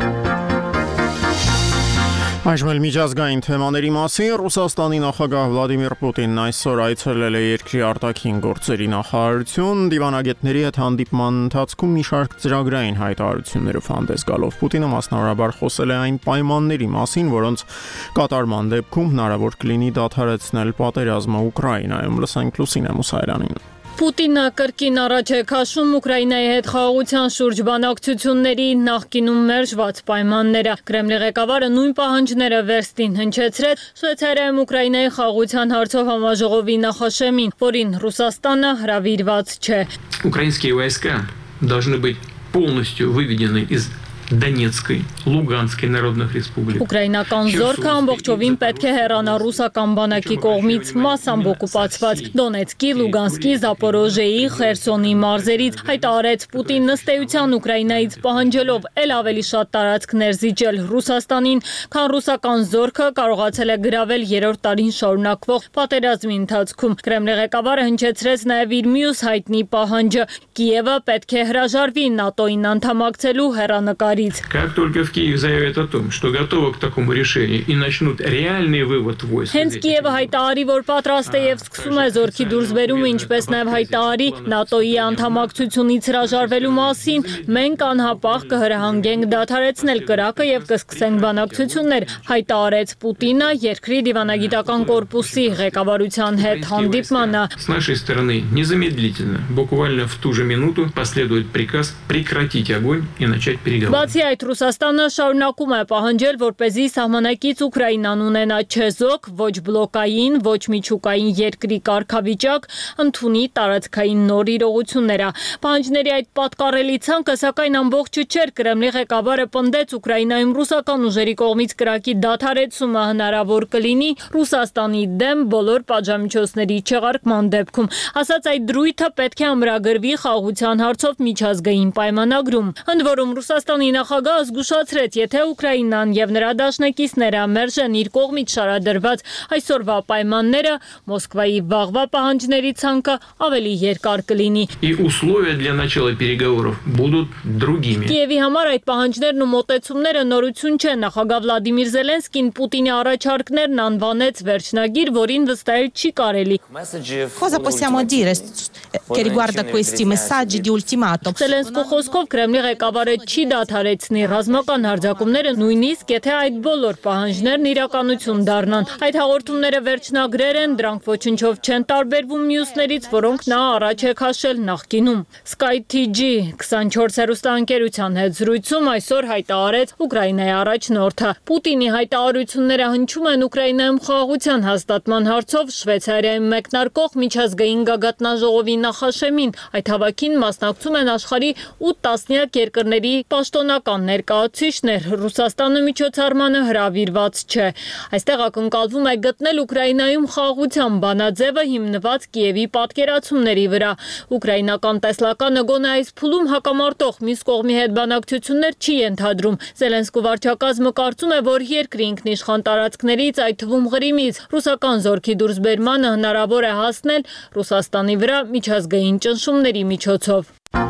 Այժմ էլ միջազգային թեմաների մասին Ռուսաստանի նախագահ Վլադիմիր Պուտինն այսօր այցելել է երկրի արտաքին գործերի նախարարություն, դիվանագետների հետ հանդիպման ընթացքում մի շարք ծրագրային հայտարարություններով հանդես գալով Պուտինը մասնավորաբար խոսել է այն պայմանների մասին, որոնց կատարման դեպքում հնարավոր կլինի դադարեցնել պատերազմը Ուկրաինայում։ Լսենք Լուսինե Մուսայելյանին։ Պուտինը կրկին առաջ է քաշում Ուկրաինայի հետ խաղաղության շուրջ բանակցությունների նախկինում մերժված պայմանները։ Կրեմլի ղեկավարը նույն պահանջները վերստին հնչեցրեց Շվեյցարիայում Ուկրաինայի խաղաղության հարցով համաժողովի նախաշեմին, որին Ռուսաստանը հրավիրված չէ։ Украинские войска должны быть полностью выведены из Դոնեցկի, Լուգանսկի народных республик։ Ուկրաինական զորքը ամբողջովին պետք է հեռանա ռուսական բանակի կողմից մասամբ օկուպացված Դոնեցկի, Լուգանսկի, Զապորոժեի, Խերսոնի մարզերից, հայտարարեց Պուտինն ըստ էության Ուկրաինայից պահանջելով ել ավելի շատ տարածքներ զիջել Ռուսաստանին, քան ռուսական զորքը կարողացել է գրավել երրորդ տարին շարունակվող պատերազմի ընթացքում։ Կրեմլի ղեկավարը հնչեցրեց նաև իր մյուս հայտնի պահանջը՝ Կիևը պետք է հրաժարվի ՆԱՏՕ-ին անդամակցելու հեռանկար. Как только в Киев заявят о том, что готовы к такому решению и начнут реальный вывод войск. Հենց Կիևը հայտարարի, որ պատրաստ է եւ սկսում է զորքի դուրսբերումը, ինչպես նաեւ հայտարարի ՆԱՏՕ-ի անդամակցությունից հրաժարվելու մասին, մենք անհապաղ կհրահանգենք դադարեցնել կրակը եւ կսկսենք բանակցություններ, հայտարարեց Պուտինը երկրի դիվանագիտական կորպուսի ղեկավարության հետ հանդիպմանը։ С нашей стороны незамедлительно, буквально в ту же минуту последует приказ прекратить огонь и начать переговоры. Բացի այդ, Ռուսաստանը շարունակում է պահանջել, որպեսզի սահմանակից Ուկրաինան ունենա չեզոք, ոչ բլոկային, ոչ միջուկային երկրի կարգավիճակ, ընդունի տարածքային նոր իրողությունները։ Պահանջների այդ պատկառելի ցանկը սակայն ամբողջը չէր, Կրեմլի ղեկավարը պնդեց Ուկրաինայում ռուսական ուժերի կողմից կրակի դադարեցումը հնարավոր կլինի Ռուսաստանի դեմ բոլոր պատժամիջոցների չեղարկման դեպքում։ Ասաց այդ դրույթը պետք է ամրագրվի խաղաղության հարցով միջազգային պայմանագրում։ Ընդ որում Ռուսաստանի նախագահը զգուշացրեց, եթե Ուկրաինան եւ նրա դաշնակիցները մերժեն իր կողմից շարադրված այսօրվա պայմանները, Մոսկվայի վաղվա պահանջների ցանկը ավելի երկար կլինի։ И условия для начала переговоров будут другими. Կիևի համար այդ պահանջներն ու մոտեցումները նորություն չեն։ Նախագահ Վլադիմիր Զելենսկին Պուտինի առաջարկներն անվանեց վերջնագիր, որին վստահել չի կարելի։ Cosa possiamo dire che riguarda questi messaggi di ultimatum? Զելենսկու խոսքով Կրեմլի ղեկավարը չի դադարեցնի ռազմական հարձակումները, նույնիսկ եթե այդ բոլոր պահանջներն իրականություն դառնան։ Այդ հաղորդումները վերջնագրեր են, դրանք ոչնչով չեն տարբերվում մյուսներից, որոնք նա առաջ է քաշել նախկինում։ Sky T G twenty-four հեռուստաընկերության հետ զրույցում այսօր հայտարարեց Ուկրաինայի առաջնորդը։ Պուտինի հայտարարությունները հնչում են Ուկրաինայում խաղաղության հաստատման հարցով Շվեյցարիայում մեկնարկող միջազգային գագաթնաժողովի նախաշեմին։ Այդ հավաքին մասնակցում են աշխարհի ութ տասնյակ երկրների պաշտոնական ներկայացուցիչներ։ Ռուսաստանը միջոցառմանը հրավիրված չէ։ Այստեղ ակնկալվում է գտնել Ուկրաինայում խաղաղության բանաձևը հիմնված Կիևի պատկերացումների վրա։ Ուկրաինական տեսլականը գոնե այս փուլում հակամարտող մյուս կողմի հետ բանակցություններ չի ենթադրում։ Զելենսկու վարչակազմը կարծում է, որ երկրի ինքնիշխան տարածքներից, այդ թվում Ղրիմից, ռուսական զորքի դուրսբերմանը հնարավոր է հասնել Ռուսաստանի վրա միջազգային ճնշումների միջոցով։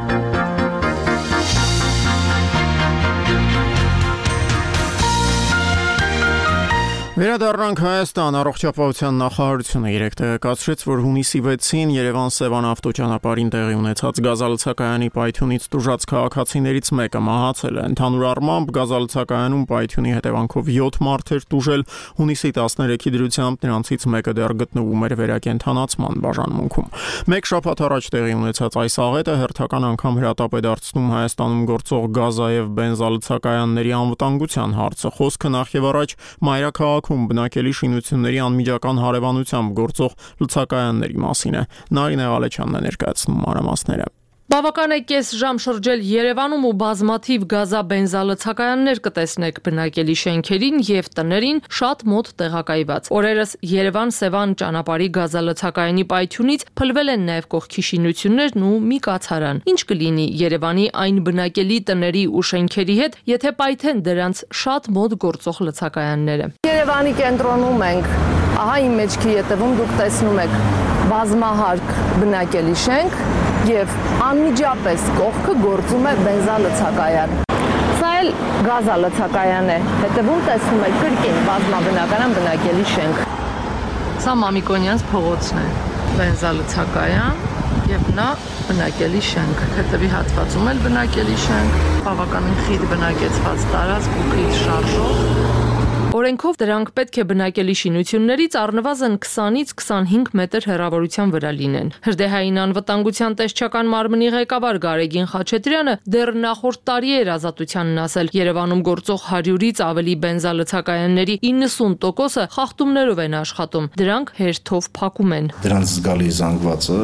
Վերադառնանք Հայաստան, առողջապահության նախարարությունը երեկ տեղեկացրեց, որ հունիսի վեցին Երևան-Սևան ավտոճանապարհին տեղի ունեցած գազալցակայանի պայթյունից տուժած քաղաքացիներից մեկը մահացել է։ Ընդհանուր առմամբ գազալցակայանում պայթյունի հետևանքով յոթ մարդ էր տուժել, հունիսի տասներեքի դրությամբ նրանցից մեկը դեռ գտնվում էր վերակենդանացման բաժանմունքում։ Մեկ շաբաթ առաջ տեղի ունեցած այս աղետը հերթական անգամ հրատապ է դարձնում Հայաստանում գործող գազայև բենզալցակայանների անվտանգության հարցը։ Խոսքը նախ եւ առաջ մայրաքաղաք բնակելի շինությունների անմիջական հարևանությամբ գործող լցակայանների մասին է։ Նարինե Ղալեչյանն է ներկայացնում մանրամասները։ Բավական է կես ժամ շրջել Երևանում ու բազմաթիվ գազաբենզալցակայաններ կտեսնեք բնակելի շենքերին եւ տներին շատ մոտ տեղակայված։ Օրերս Երևան-Սևան ճանապարհի գազալցակայանի պայթյունից փլվել են նաեւ կողքի շինություններն ու մի կացարան։ Ինչ կլինի Երևանի այն բնակելի տների ու շենքերի հետ, եթե պայթեն դրանց շատ մոտ գործող լցակայանները։ Երևանի կենտրոնում ենք, ահա իմ մեջքի ետևում դուք տեսնում եք բազմահարկ բնակելի շենք եւ անմիջապես կողքը գործում է բենզալցակայան։ Սա էլ գազալցակայան է։ Հետևում տեսնում եք կրկին բազմաբնական բնակելի շենք։ Սա Մամիկոնյանց փողոցն է։ Բենզալցակայան եւ նա բնակելի շենք։ Հետևի հատվածում էլ բնակելի շենք, բավականին խիտ բնակեցված տարածք ու խիտ շարժով։ Օրենքով դրանք պետք է բնակելի շինություններից առնվազն քսանից քսանհինգ մետր հեռավորության վրա լինեն։ Հրդեհային անվտանգության տեսչական մարմնի ղեկավար Գարեգին Խաչատրյանը դեռ նախորդ տարի էր Ազատությանն ասել, Երևանում գործող հարյուրից ավելի բենզալցակայանների իննսուն տոկոսը խախտումներով են աշխատում։ Դրանք հերթով փակում են։ Դրանց զգալի զանգվածը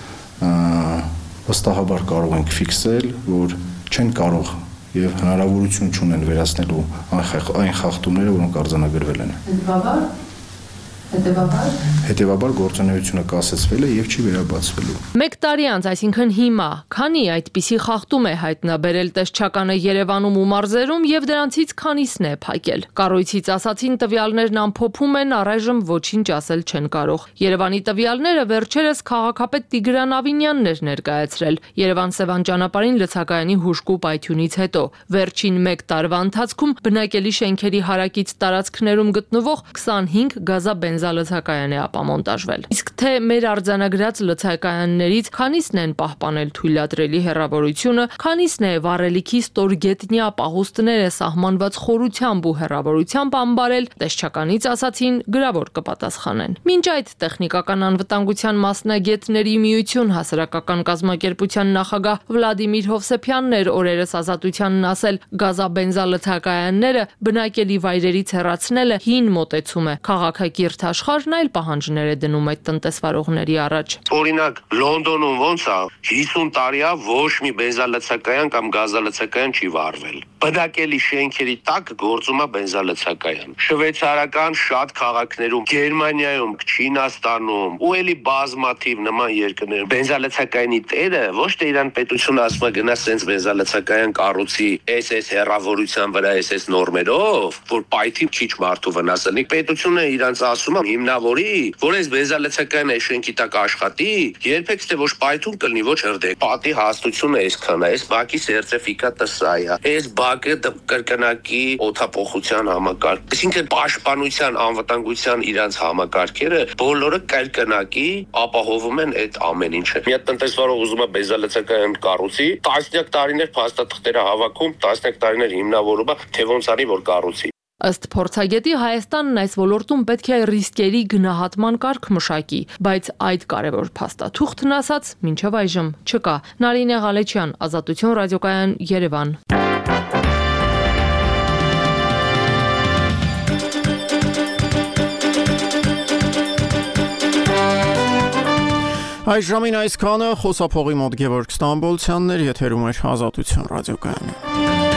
վստահաբար կարող ենք ֆիքսել, որ չեն կարող եւ հնարավորություն չունեն վերացնելու այն խախտումները, որոնք արձանագրվել են։ Հետևաբար Հետևաբար Հետևաբար գործունեությունը կասեցվել է եւ չի վերաբացվելու։ Մեկ տարի անց, այսինքն հիմա, քանի այդպիսի խախտում է հայտնաբերել տեսչականը Երևանում ու մարզերում եւ դրանցից քանիսն է փակել։ Կառույցից ասացին տվյալներն ամփոփում են, առայժմ ոչինչ ասել չեն կարող։ Երևանի տվյալները վերջերս քաղաքապետ Տիգրան Ավինյանն էր ներկայացրել Երևան-Սևան ճանապարհին լցակայանի հուժկու պայթյունից հետո։ Վերջին մեկ տարվա ընթացքում բնակելի շենքերի հարակից տարածքներում գտնվող քսանհինգ գազաբենզալցակայաններ լցակայան է ապամոնտաժվել։ Իսկ թե մեր արձանագրած լցակայաններից քանիսն են պահպանել թույլատրելի հեռավորությունը, քանիսն է վառելիքի ստորգետնյա պահուստները սահմանված խորությամբ ու հեռավորությամբ ամբարել, տեսչականից ասացին գրավոր կպատասխանեն։ Մինչ այդ տեխնիկական անվտանգության մասնագետների միություն հասարակական կազմակերպության նախագահ Վլադիմիր Հովսեփյանն էր օրերս Ազատությանն ասել, գազաբենզալցակայանները բնակելի վայրերից հեռացնելը հին մոտեցում է։ Քաղաքակիրթ աշխարհն այլ պահանջներ է դնում այդ տնտեսվարողների առաջ։ Օրինակ Լոնդոնում ոնց է հիսուն տարի է ոչ մի բենզալցակայան կամ գազալցակայան չի վառվել։ բնակելի շենքերի տակ գործում է բենզալցակայան։ Շվեյցարական շատ քաղաքներում, Գերմանիայում, Չինաստանում ու էլի բազմաթիվ նման երկրներում բենզալցակայանի տերը ոչ թե իրան պետությունը ասում է գնա սենց բենզալցակայան կառուցի էս էս հեռավորության վրա էս էս նորմերով, որ պայթի քիչ մարդու վնասելիք։ Պետությունը իրանց ասում է հիմնավորի, որ այս բենզալցակայանը շենքի տակ աշխատի, երբեք թե ոչ պայթուն կլինի, ոչ հրդեհ։ Պատի հաստությունը այսքան է, այս բակի սերտիֆիկատը սա է, այս բակը կրկնակի օդափոխության համակարգ։ Այսինքն պաշտպանության, անվտանգության իրանց համակարգերը բոլորը կրկնակի ապահովում են այդ ամեն ինչը։ Մի հատ տնտեսվարող ուզում է բենզալցակայան կառուցի, տասնյակ տարիներ փաստաթղթերը հավաքում, տասնյակ տարիներ հիմնավորում է, թե ոնց անի որ կառուցի։ Ըստ փորձագետի Հայաստանն այս ոլորտում պետք է ռիսկերի գնահատման կարգ մշակի, բայց այդ կարևոր փաստաթուղթն ասած մինչև այժմ չկա։ Նարինե Ղալեչյան, Ազատություն ռադիոկայան, Երևան։ Այս ժամին այսքանը, խոսափողի մոտ Գևորգ Ստամբոլցյանն էր, եթերում էր Ազատություն ռադիոկայանը։